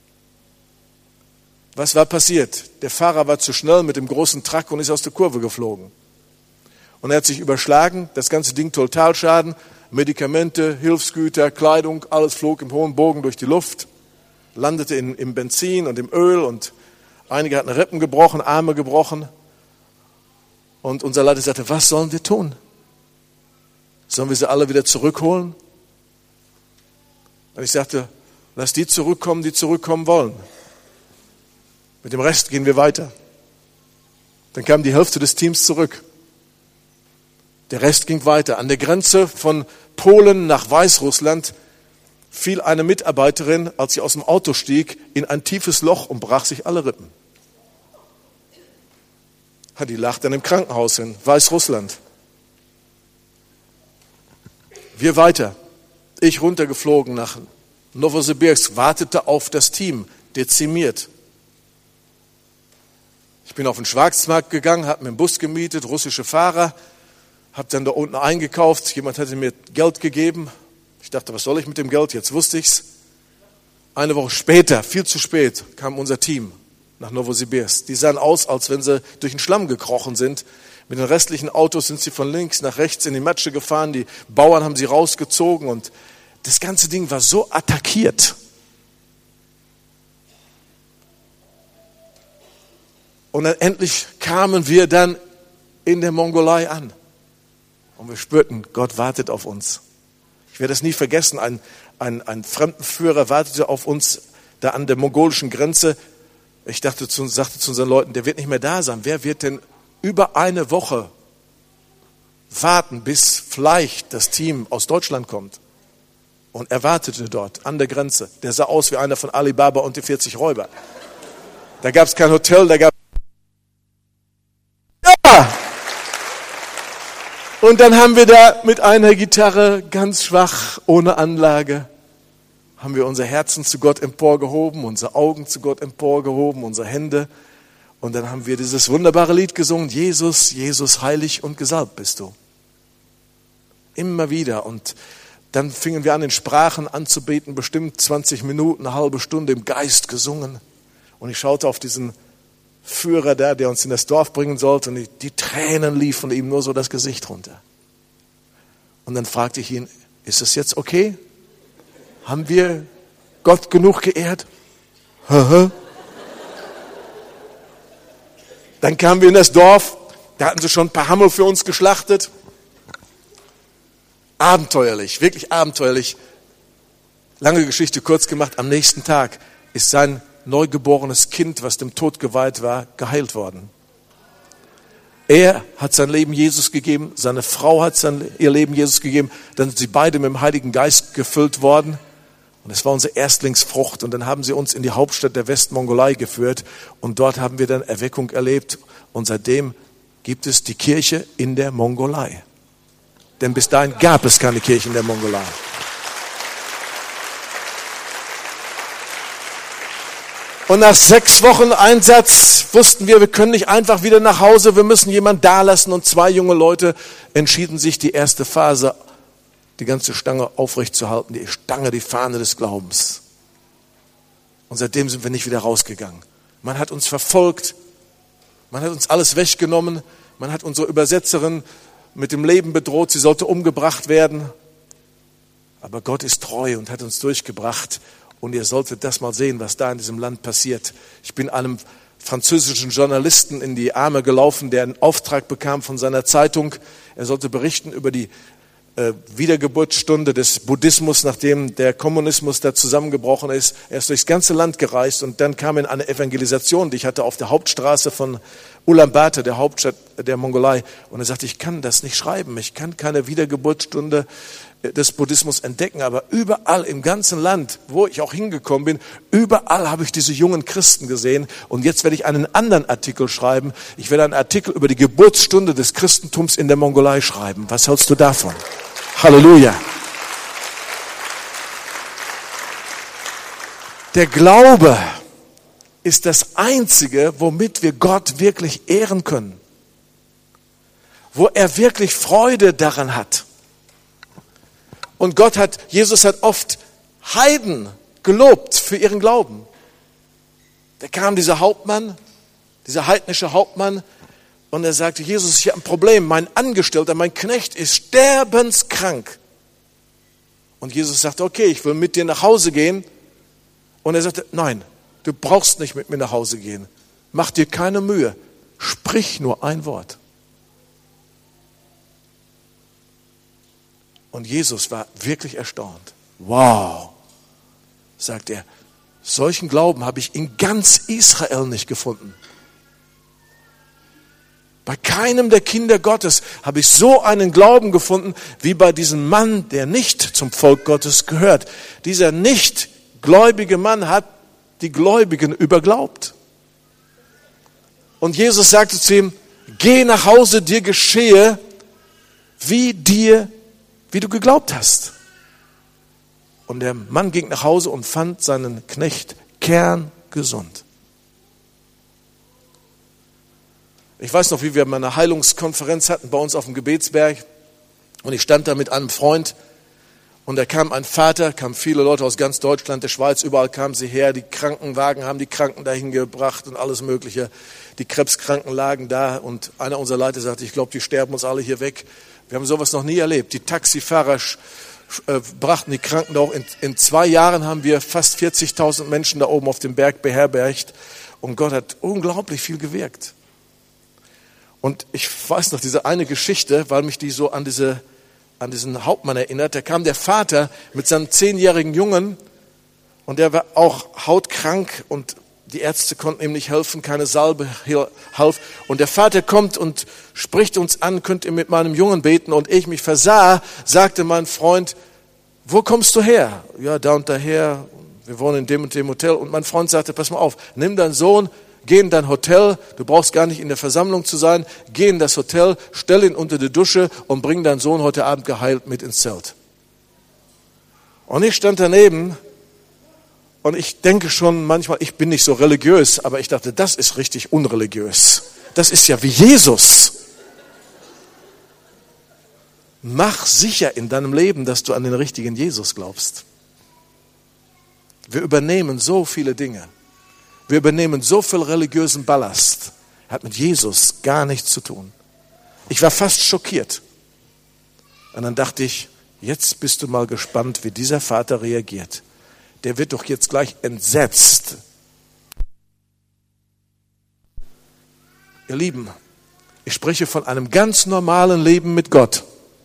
Was war passiert? Der Fahrer war zu schnell mit dem großen Truck und ist aus der Kurve geflogen. Und er hat sich überschlagen, das ganze Ding Totalschaden, Medikamente, Hilfsgüter, Kleidung, alles flog im hohen Bogen durch die Luft, landete in, im Benzin und im Öl und einige hatten Rippen gebrochen, Arme gebrochen. Und unser Leiter sagte, was sollen wir tun? Sollen wir sie alle wieder zurückholen? Und ich sagte, lass die zurückkommen, die zurückkommen wollen. Mit dem Rest gehen wir weiter. Dann kam die Hälfte des Teams zurück. Der Rest ging weiter. An der Grenze von Polen nach Weißrussland fiel eine Mitarbeiterin, als sie aus dem Auto stieg, in ein tiefes Loch und brach sich alle Rippen. Die lag dann im Krankenhaus in Weißrussland. Wir weiter. Ich runtergeflogen nach Novosibirsk, wartete auf das Team, dezimiert. Ich bin auf den Schwarzmarkt gegangen, habe mir einen Bus gemietet, russische Fahrer, habe dann da unten eingekauft. Jemand hatte mir Geld gegeben. Ich dachte, was soll ich mit dem Geld? Jetzt wusste ich's. Eine Woche später, viel zu spät, kam unser Team. nach Novosibirsk. Die sahen aus, als wenn sie durch den Schlamm gekrochen sind. Mit den restlichen Autos sind sie von links nach rechts in die Matsche gefahren. Die Bauern haben sie rausgezogen und das ganze Ding war so attackiert. Und dann endlich kamen wir dann in der Mongolei an. Und wir spürten, Gott wartet auf uns. Ich werde es nie vergessen, ein, ein, ein Fremdenführer wartete auf uns da an der mongolischen Grenze. Ich dachte zu, sagte zu unseren Leuten, der wird nicht mehr da sein. Wer wird denn über eine Woche warten, bis vielleicht das Team aus Deutschland kommt? Und er wartete dort an der Grenze. Der sah aus wie einer von Alibaba und die vierzig Räuber. Da gab es kein Hotel, da gab es... Ja! Und dann haben wir da mit einer Gitarre, ganz schwach, ohne Anlage, haben wir unser Herzen zu Gott emporgehoben, unsere Augen zu Gott emporgehoben, unsere Hände. Und dann haben wir dieses wunderbare Lied gesungen, Jesus, Jesus, heilig und gesalbt bist du. Immer wieder. Und dann fingen wir an, in Sprachen anzubeten, bestimmt zwanzig Minuten, eine halbe Stunde im Geist gesungen. Und ich schaute auf diesen Führer da, der uns in das Dorf bringen sollte, und die, die Tränen liefen ihm nur so das Gesicht runter. Und dann fragte ich ihn, ist es jetzt okay? Haben wir Gott genug geehrt? Dann kamen wir in das Dorf, da hatten sie schon ein paar Hammel für uns geschlachtet. Abenteuerlich, wirklich abenteuerlich. Lange Geschichte kurz gemacht, am nächsten Tag ist sein neugeborenes Kind, was dem Tod geweiht war, geheilt worden. Er hat sein Leben Jesus gegeben, seine Frau hat sein, ihr Leben Jesus gegeben, dann sind sie beide mit dem Heiligen Geist gefüllt worden. Und es war unsere Erstlingsfrucht. Und dann haben sie uns in die Hauptstadt der Westmongolei geführt. Und dort haben wir dann Erweckung erlebt. Und seitdem gibt es die Kirche in der Mongolei. Denn bis dahin gab es keine Kirche in der Mongolei. Und nach sechs Wochen Einsatz wussten wir, wir können nicht einfach wieder nach Hause. Wir müssen jemanden da lassen. Und zwei junge Leute entschieden sich, die erste Phase die ganze Stange aufrecht zu halten, die Stange, die Fahne des Glaubens. Und seitdem sind wir nicht wieder rausgegangen. Man hat uns verfolgt, man hat uns alles weggenommen, man hat unsere Übersetzerin mit dem Leben bedroht, sie sollte umgebracht werden. Aber Gott ist treu und hat uns durchgebracht. Und ihr solltet das mal sehen, was da in diesem Land passiert. Ich bin einem französischen Journalisten in die Arme gelaufen, der einen Auftrag bekam von seiner Zeitung. Er sollte berichten über die Wiedergeburtsstunde des Buddhismus, nachdem der Kommunismus da zusammengebrochen ist. Er ist durchs ganze Land gereist und dann kam er in eine Evangelisation, die ich hatte auf der Hauptstraße von Ulaanbaatar, der Hauptstadt der Mongolei. Und er sagte, ich kann das nicht schreiben, ich kann keine Wiedergeburtsstunde des Buddhismus entdecken, aber überall im ganzen Land, wo ich auch hingekommen bin, überall habe ich diese jungen Christen gesehen. Und jetzt werde ich einen anderen Artikel schreiben. Ich werde einen Artikel über die Geburtsstunde des Christentums in der Mongolei schreiben. Was hältst du davon? Halleluja. Der Glaube ist das Einzige, womit wir Gott wirklich ehren können. Wo er wirklich Freude daran hat. Und Gott hat, Jesus hat oft Heiden gelobt für ihren Glauben. Da kam dieser Hauptmann, dieser heidnische Hauptmann, und er sagte, Jesus, ich habe ein Problem, mein Angestellter, mein Knecht ist sterbenskrank. Und Jesus sagte, okay, ich will mit dir nach Hause gehen. Und er sagte, nein, du brauchst nicht mit mir nach Hause gehen. Mach dir keine Mühe, sprich nur ein Wort. Und Jesus war wirklich erstaunt. Wow, sagt er, solchen Glauben habe ich in ganz Israel nicht gefunden. Bei keinem der Kinder Gottes habe ich so einen Glauben gefunden, wie bei diesem Mann, der nicht zum Volk Gottes gehört. Dieser nicht gläubige Mann hat die Gläubigen überglaubt. Und Jesus sagte zu ihm, geh nach Hause, dir geschehe, wie dir, wie du geglaubt hast. Und der Mann ging nach Hause und fand seinen Knecht kerngesund. Ich weiß noch, wie wir mal eine Heilungskonferenz hatten bei uns auf dem Gebetsberg. Und ich stand da mit einem Freund Und da kam ein Vater, kamen viele Leute aus ganz Deutschland, der Schweiz, überall kamen sie her. Die Krankenwagen haben die Kranken dahin gebracht und alles Mögliche. Die Krebskranken lagen da und einer unserer Leiter sagte, ich glaube, die sterben uns alle hier weg. Wir haben sowas noch nie erlebt. Die Taxifahrer äh, brachten die Kranken da auch. In, in zwei Jahren haben wir fast vierzigtausend Menschen da oben auf dem Berg beherbergt. Und Gott hat unglaublich viel gewirkt. Und ich weiß noch diese eine Geschichte, weil mich die so an diese an diesen Hauptmann erinnert. Da kam der Vater mit seinem zehnjährigen Jungen und der war auch hautkrank und die Ärzte konnten ihm nicht helfen, keine Salbe half. Und der Vater kommt und spricht uns an, könnt ihr mit meinem Jungen beten? Und ehe ich mich versah, sagte mein Freund, wo kommst du her? Ja, da und daher, wir wohnen in dem und dem Hotel. Und mein Freund sagte, pass mal auf, nimm deinen Sohn, geh in dein Hotel, du brauchst gar nicht in der Versammlung zu sein, geh in das Hotel, stell ihn unter die Dusche und bring deinen Sohn heute Abend geheilt mit ins Zelt. Und ich stand daneben und ich denke schon manchmal, ich bin nicht so religiös, aber ich dachte, das ist richtig unreligiös. Das ist ja wie Jesus. Mach sicher in deinem Leben, dass du an den richtigen Jesus glaubst. Wir übernehmen so viele Dinge. Wir übernehmen so viel religiösen Ballast. Hat mit Jesus gar nichts zu tun. Ich war fast schockiert. Und dann dachte ich, jetzt bist du mal gespannt, wie dieser Vater reagiert. Der wird doch jetzt gleich entsetzt. Ihr Lieben, ich spreche von einem ganz normalen Leben mit Gott.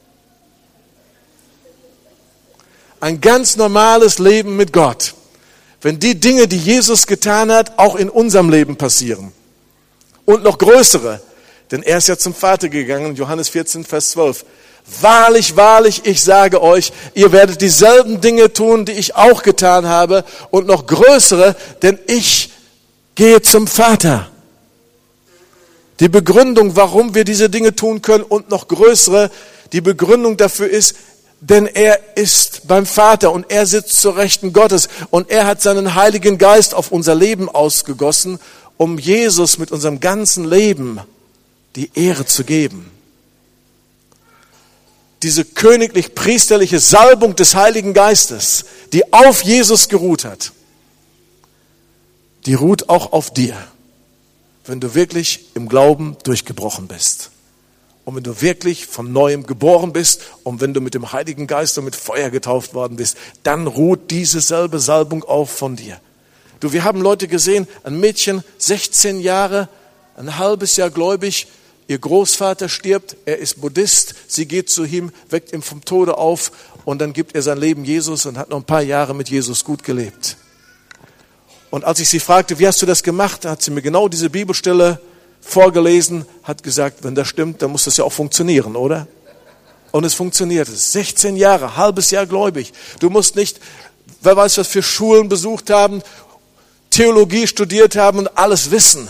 Ein ganz normales Leben mit Gott. Wenn die Dinge, die Jesus getan hat, auch in unserem Leben passieren. Und noch größere. Denn er ist ja zum Vater gegangen, Johannes vierzehn, Vers zwölf. Wahrlich, wahrlich, ich sage euch, ihr werdet dieselben Dinge tun, die ich auch getan habe. Und noch größere, denn ich gehe zum Vater. Die Begründung, warum wir diese Dinge tun können und noch größere, die Begründung dafür ist, denn er ist beim Vater und er sitzt zur Rechten Gottes und er hat seinen Heiligen Geist auf unser Leben ausgegossen, um Jesus mit unserem ganzen Leben die Ehre zu geben. Diese königlich-priesterliche Salbung des Heiligen Geistes, die auf Jesus geruht hat, die ruht auch auf dir, wenn du wirklich im Glauben durchgebrochen bist. Und wenn du wirklich von Neuem geboren bist und wenn du mit dem Heiligen Geist und mit Feuer getauft worden bist, dann ruht diese selbe Salbung auf von dir. Du, wir haben Leute gesehen, ein Mädchen, sechzehn Jahre, ein halbes Jahr gläubig, ihr Großvater stirbt, er ist Buddhist, sie geht zu ihm, weckt ihn vom Tode auf und dann gibt er sein Leben Jesus und hat noch ein paar Jahre mit Jesus gut gelebt. Und als ich sie fragte, wie hast du das gemacht, hat sie mir genau diese Bibelstelle vorgelesen, hat gesagt, wenn das stimmt, dann muss das ja auch funktionieren, oder? Und es funktioniert. sechzehn Jahre, halbes Jahr gläubig. Du musst nicht, wer weiß, was für Schulen besucht haben, Theologie studiert haben und alles wissen.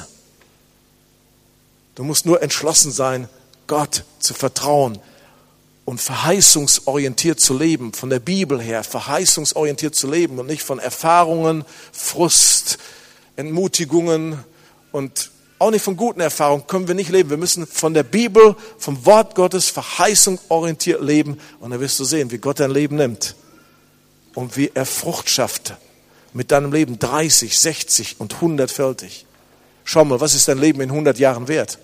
Du musst nur entschlossen sein, Gott zu vertrauen und verheißungsorientiert zu leben, von der Bibel her, verheißungsorientiert zu leben und nicht von Erfahrungen, Frust, Entmutigungen und auch nicht von guten Erfahrungen können wir nicht leben. Wir müssen von der Bibel, vom Wort Gottes verheißungsorientiert leben. Und dann wirst du sehen, wie Gott dein Leben nimmt. Und wie er Frucht schafft mit deinem Leben dreißig, sechzig und hundertfältig. Schau mal, was ist dein Leben in hundert Jahren wert?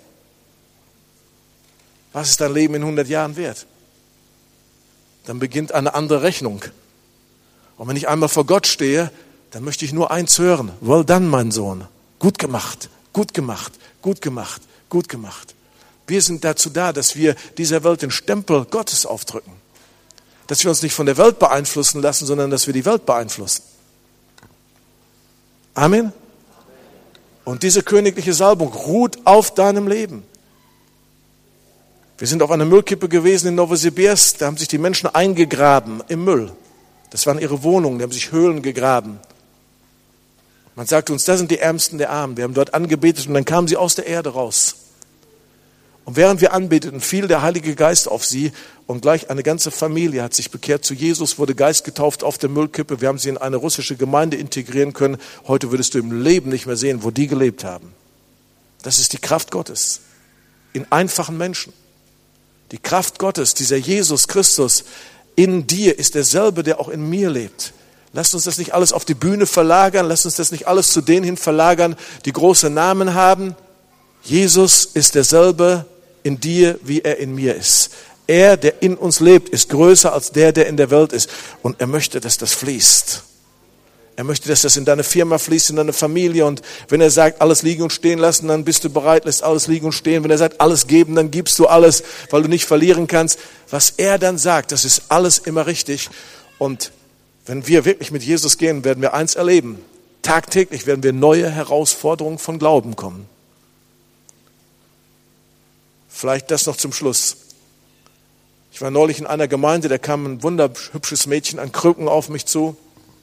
Was ist dein Leben in hundert Jahren wert? Dann beginnt eine andere Rechnung. Und wenn ich einmal vor Gott stehe, dann möchte ich nur eins hören. Well done, mein Sohn. Gut gemacht. Gut gemacht, gut gemacht, gut gemacht. Wir sind dazu da, dass wir dieser Welt den Stempel Gottes aufdrücken. Dass wir uns nicht von der Welt beeinflussen lassen, sondern dass wir die Welt beeinflussen. Amen. Und diese königliche Salbung ruht auf deinem Leben. Wir sind auf einer Müllkippe gewesen in Novosibirsk, da haben sich die Menschen eingegraben im Müll. Das waren ihre Wohnungen, die haben sich Höhlen gegraben. Man sagte uns, das sind die Ärmsten der Armen. Wir haben dort angebetet und dann kamen sie aus der Erde raus. Und während wir anbeteten, fiel der Heilige Geist auf sie und gleich eine ganze Familie hat sich bekehrt zu Jesus, wurde geistgetauft auf der Müllkippe. Wir haben sie in eine russische Gemeinde integrieren können. Heute würdest du im Leben nicht mehr sehen, wo die gelebt haben. Das ist die Kraft Gottes in einfachen Menschen. Die Kraft Gottes, dieser Jesus Christus, in dir ist derselbe, der auch in mir lebt. Lasst uns das nicht alles auf die Bühne verlagern. Lasst uns das nicht alles zu denen hin verlagern, die große Namen haben. Jesus ist derselbe in dir, wie er in mir ist. Er, der in uns lebt, ist größer als der, der in der Welt ist. Und er möchte, dass das fließt. Er möchte, dass das in deine Firma fließt, in deine Familie. Und wenn er sagt, alles liegen und stehen lassen, dann bist du bereit, lässt alles liegen und stehen. Wenn er sagt, alles geben, dann gibst du alles, weil du nicht verlieren kannst. Was er dann sagt, das ist alles immer richtig. Und wenn wir wirklich mit Jesus gehen, werden wir eins erleben. Tagtäglich werden wir neue Herausforderungen von Glauben kommen. Vielleicht das noch zum Schluss. Ich war neulich in einer Gemeinde, da kam ein wunderhübsches Mädchen an Krücken auf mich zu.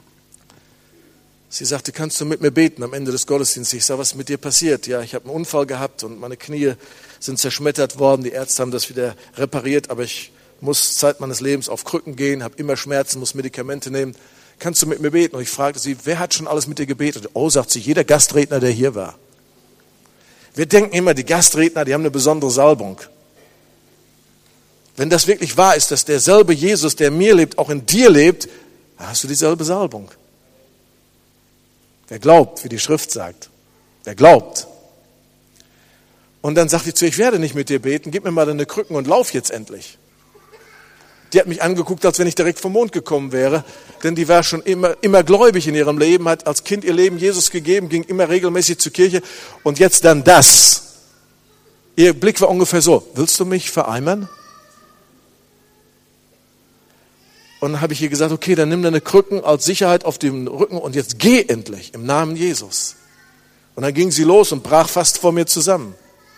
Sie sagte, kannst du mit mir beten am Ende des Gottesdienstes? Ich sage, was ist mit dir passiert? Ja, ich habe einen Unfall gehabt und meine Knie sind zerschmettert worden. Die Ärzte haben das wieder repariert, aber ich muss Zeit meines Lebens auf Krücken gehen, habe immer Schmerzen, muss Medikamente nehmen. Kannst du mit mir beten? Und ich fragte sie, wer hat schon alles mit dir gebetet? Oh, sagt sie, jeder Gastredner, der hier war. Wir denken immer, die Gastredner, die haben eine besondere Salbung. Wenn das wirklich wahr ist, dass derselbe Jesus, der in mir lebt, auch in dir lebt, dann hast du dieselbe Salbung. Wer glaubt, wie die Schrift sagt. Wer glaubt. Und dann sagt die zu ihr, ich werde nicht mit dir beten, gib mir mal deine Krücken und lauf jetzt endlich. Die hat mich angeguckt, als wenn ich direkt vom Mond gekommen wäre, denn die war schon immer, immer gläubig in ihrem Leben, hat als Kind ihr Leben Jesus gegeben, ging immer regelmäßig zur Kirche und jetzt dann das. Ihr Blick war ungefähr so, willst du mich vereimern? Und dann habe ich ihr gesagt, okay, dann nimm deine Krücken als Sicherheit auf dem Rücken und jetzt geh endlich im Namen Jesus. Und dann ging sie los und brach fast vor mir zusammen.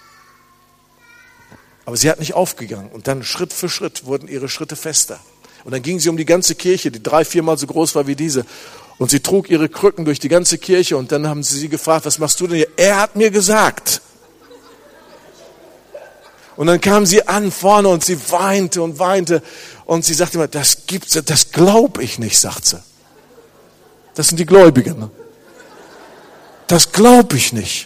Aber sie hat nicht aufgegangen. Und dann Schritt für Schritt wurden ihre Schritte fester. Und dann ging sie um die ganze Kirche, die drei, viermal so groß war wie diese. Und sie trug ihre Krücken durch die ganze Kirche. Und dann haben sie sie gefragt, was machst du denn hier? Er hat mir gesagt. Und dann kam sie an vorne und sie weinte und weinte. Und sie sagte immer, das gibt's, das glaube ich nicht, sagt sie. Das sind die Gläubigen. Das glaube ich nicht.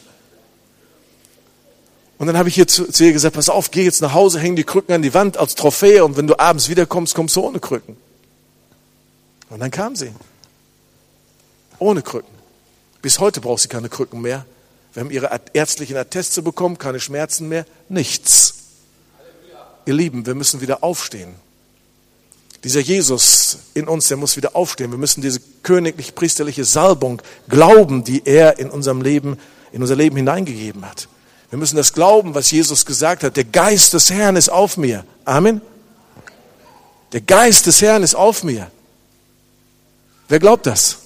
Und dann habe ich hier zu, zu ihr gesagt, pass auf, geh jetzt nach Hause, häng die Krücken an die Wand als Trophäe und wenn du abends wiederkommst, kommst du ohne Krücken. Und dann kam sie. Ohne Krücken. Bis heute braucht sie keine Krücken mehr. Wir haben ihre ärztlichen Atteste bekommen, keine Schmerzen mehr, nichts. Ihr Lieben, wir müssen wieder aufstehen. Dieser Jesus in uns, der muss wieder aufstehen. Wir müssen diese königlich-priesterliche Salbung glauben, die er in unserem Leben, in unser Leben hineingegeben hat. Wir müssen das glauben, was Jesus gesagt hat. Der Geist des Herrn ist auf mir. Amen. Der Geist des Herrn ist auf mir. Wer glaubt das?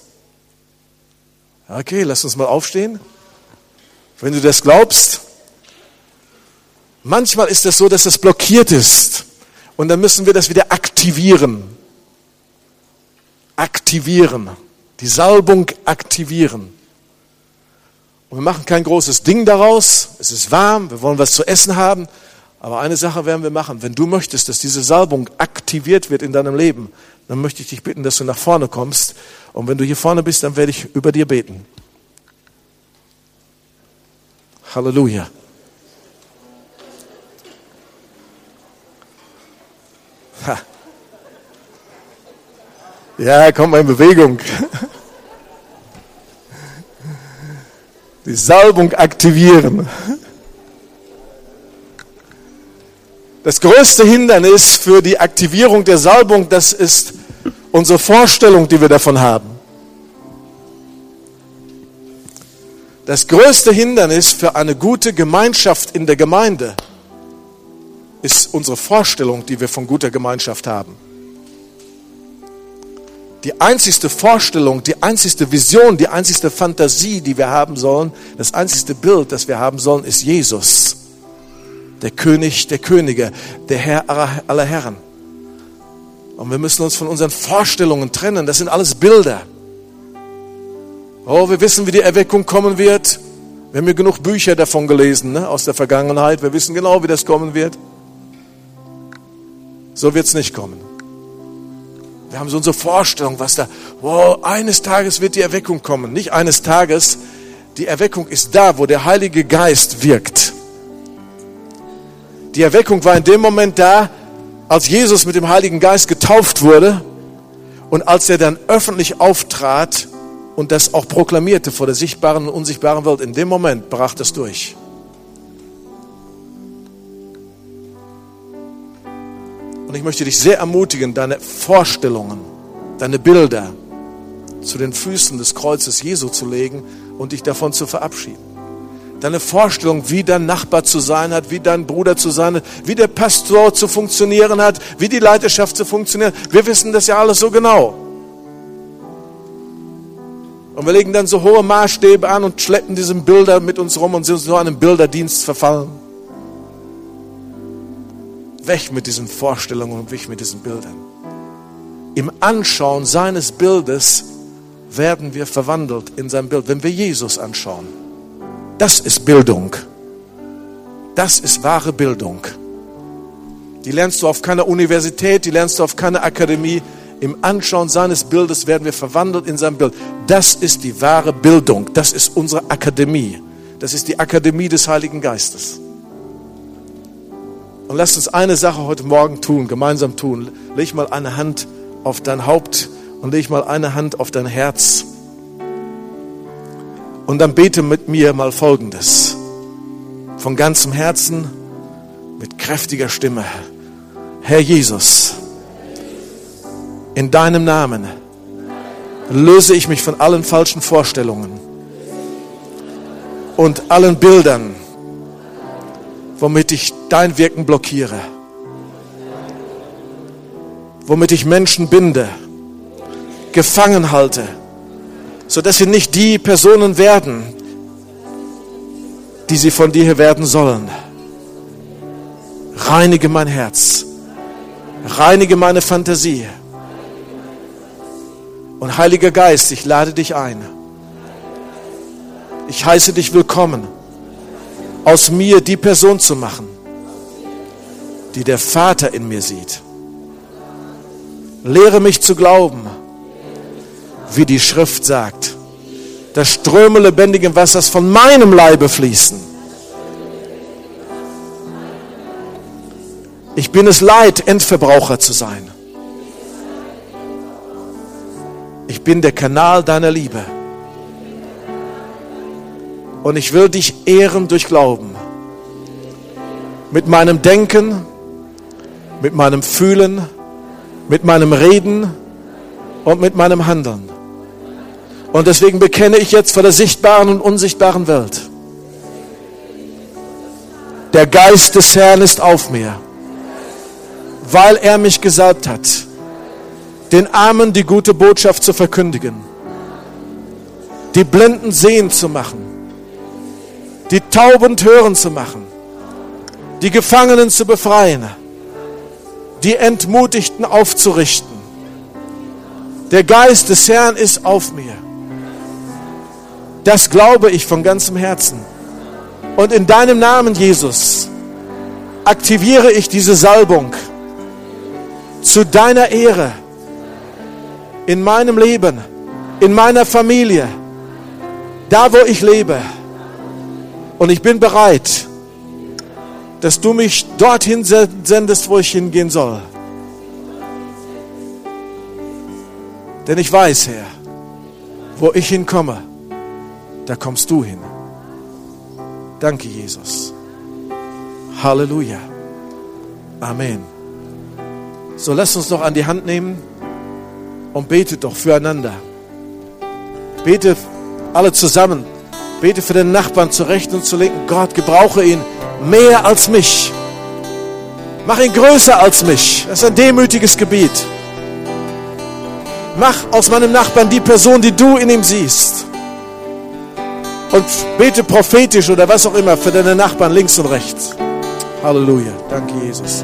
Okay, lass uns mal aufstehen. Wenn du das glaubst, manchmal ist das so, dass das blockiert ist. Und dann müssen wir das wieder aktivieren. Aktivieren. Die Salbung aktivieren. Und wir machen kein großes Ding daraus. Es ist warm, wir wollen was zu essen haben. Aber eine Sache werden wir machen. Wenn du möchtest, dass diese Salbung aktiviert wird in deinem Leben, dann möchte ich dich bitten, dass du nach vorne kommst. Und wenn du hier vorne bist, dann werde ich über dir beten. Halleluja. Ha. Ja, komm mal in Bewegung. Die Salbung aktivieren. Das größte Hindernis für die Aktivierung der Salbung, das ist unsere Vorstellung, die wir davon haben. Das größte Hindernis für eine gute Gemeinschaft in der Gemeinde ist unsere Vorstellung, die wir von guter Gemeinschaft haben. Die einzigste Vorstellung, die einzigste Vision, die einzigste Fantasie, die wir haben sollen, das einzigste Bild, das wir haben sollen, ist Jesus. Der König der Könige, der Herr aller Herren. Und wir müssen uns von unseren Vorstellungen trennen. Das sind alles Bilder. Oh, wir wissen, wie die Erweckung kommen wird. Wir haben ja genug Bücher davon gelesen, ne, aus der Vergangenheit. Wir wissen genau, wie das kommen wird. So wird es nicht kommen. Wir haben so unsere Vorstellung, was da, wow, eines Tages wird die Erweckung kommen. Nicht eines Tages. Die Erweckung ist da, wo der Heilige Geist wirkt. Die Erweckung war in dem Moment da, als Jesus mit dem Heiligen Geist getauft wurde und als er dann öffentlich auftrat und das auch proklamierte vor der sichtbaren und unsichtbaren Welt, in dem Moment brach das durch. Und ich möchte dich sehr ermutigen, deine Vorstellungen, deine Bilder zu den Füßen des Kreuzes Jesu zu legen und dich davon zu verabschieden. Deine Vorstellung, wie dein Nachbar zu sein hat, wie dein Bruder zu sein hat, wie der Pastor zu funktionieren hat, wie die Leiterschaft zu funktionieren. Wir wissen das ja alles so genau. Und wir legen dann so hohe Maßstäbe an und schleppen diese Bilder mit uns rum und sind so einem Bilderdienst verfallen. Weg mit diesen Vorstellungen und weg mit diesen Bildern. Im Anschauen seines Bildes werden wir verwandelt in sein Bild. Wenn wir Jesus anschauen, das ist Bildung. Das ist wahre Bildung. Die lernst du auf keiner Universität, die lernst du auf keiner Akademie. Im Anschauen seines Bildes werden wir verwandelt in sein Bild. Das ist die wahre Bildung. Das ist unsere Akademie. Das ist die Akademie des Heiligen Geistes. Und lasst uns eine Sache heute Morgen tun, gemeinsam tun. Leg mal eine Hand auf dein Haupt und leg mal eine Hand auf dein Herz. Und dann bete mit mir mal Folgendes. Von ganzem Herzen, mit kräftiger Stimme. Herr Jesus, in deinem Namen löse ich mich von allen falschen Vorstellungen und allen Bildern, womit ich dein Wirken blockiere, womit ich Menschen binde, gefangen halte, sodass sie nicht die Personen werden, die sie von dir werden sollen. Reinige mein Herz, reinige meine Fantasie. Und Heiliger Geist, ich lade dich ein. Ich heiße dich willkommen, aus mir die Person zu machen, die der Vater in mir sieht. Lehre mich zu glauben, wie die Schrift sagt, dass Ströme lebendigen Wassers von meinem Leibe fließen. Ich bin es leid, Endverbraucher zu sein. Ich bin der Kanal deiner Liebe. Und ich will dich ehren durch Glauben. Mit meinem Denken, mit meinem Fühlen, mit meinem Reden und mit meinem Handeln. Und deswegen bekenne ich jetzt vor der sichtbaren und unsichtbaren Welt: Der Geist des Herrn ist auf mir, weil er mich gesalbt hat, den Armen die gute Botschaft zu verkündigen, die Blinden sehen zu machen, die Tauben hören zu machen, die Gefangenen zu befreien, die Entmutigten aufzurichten. Der Geist des Herrn ist auf mir. Das glaube ich von ganzem Herzen. Und in deinem Namen, Jesus, aktiviere ich diese Salbung zu deiner Ehre in meinem Leben, in meiner Familie, da wo ich lebe. Und ich bin bereit, dass du mich dorthin sendest, wo ich hingehen soll. Denn ich weiß, Herr, wo ich hinkomme, da kommst du hin. Danke, Jesus. Halleluja. Amen. So, lasst uns doch an die Hand nehmen und betet doch füreinander. Bete alle zusammen. Bete für den Nachbarn zur Rechten und zur Linken. Gott, gebrauche ihn mehr als mich. Mach ihn größer als mich. Das ist ein demütiges Gebiet. Mach aus meinem Nachbarn die Person, die du in ihm siehst. Und bete prophetisch oder was auch immer für deine Nachbarn links und rechts. Halleluja. Danke, Jesus.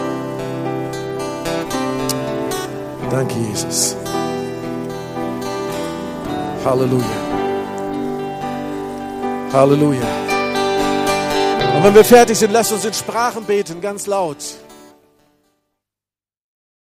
Danke, Jesus. Halleluja. Halleluja. Und wenn wir fertig sind, lasst uns in Sprachen beten, ganz laut.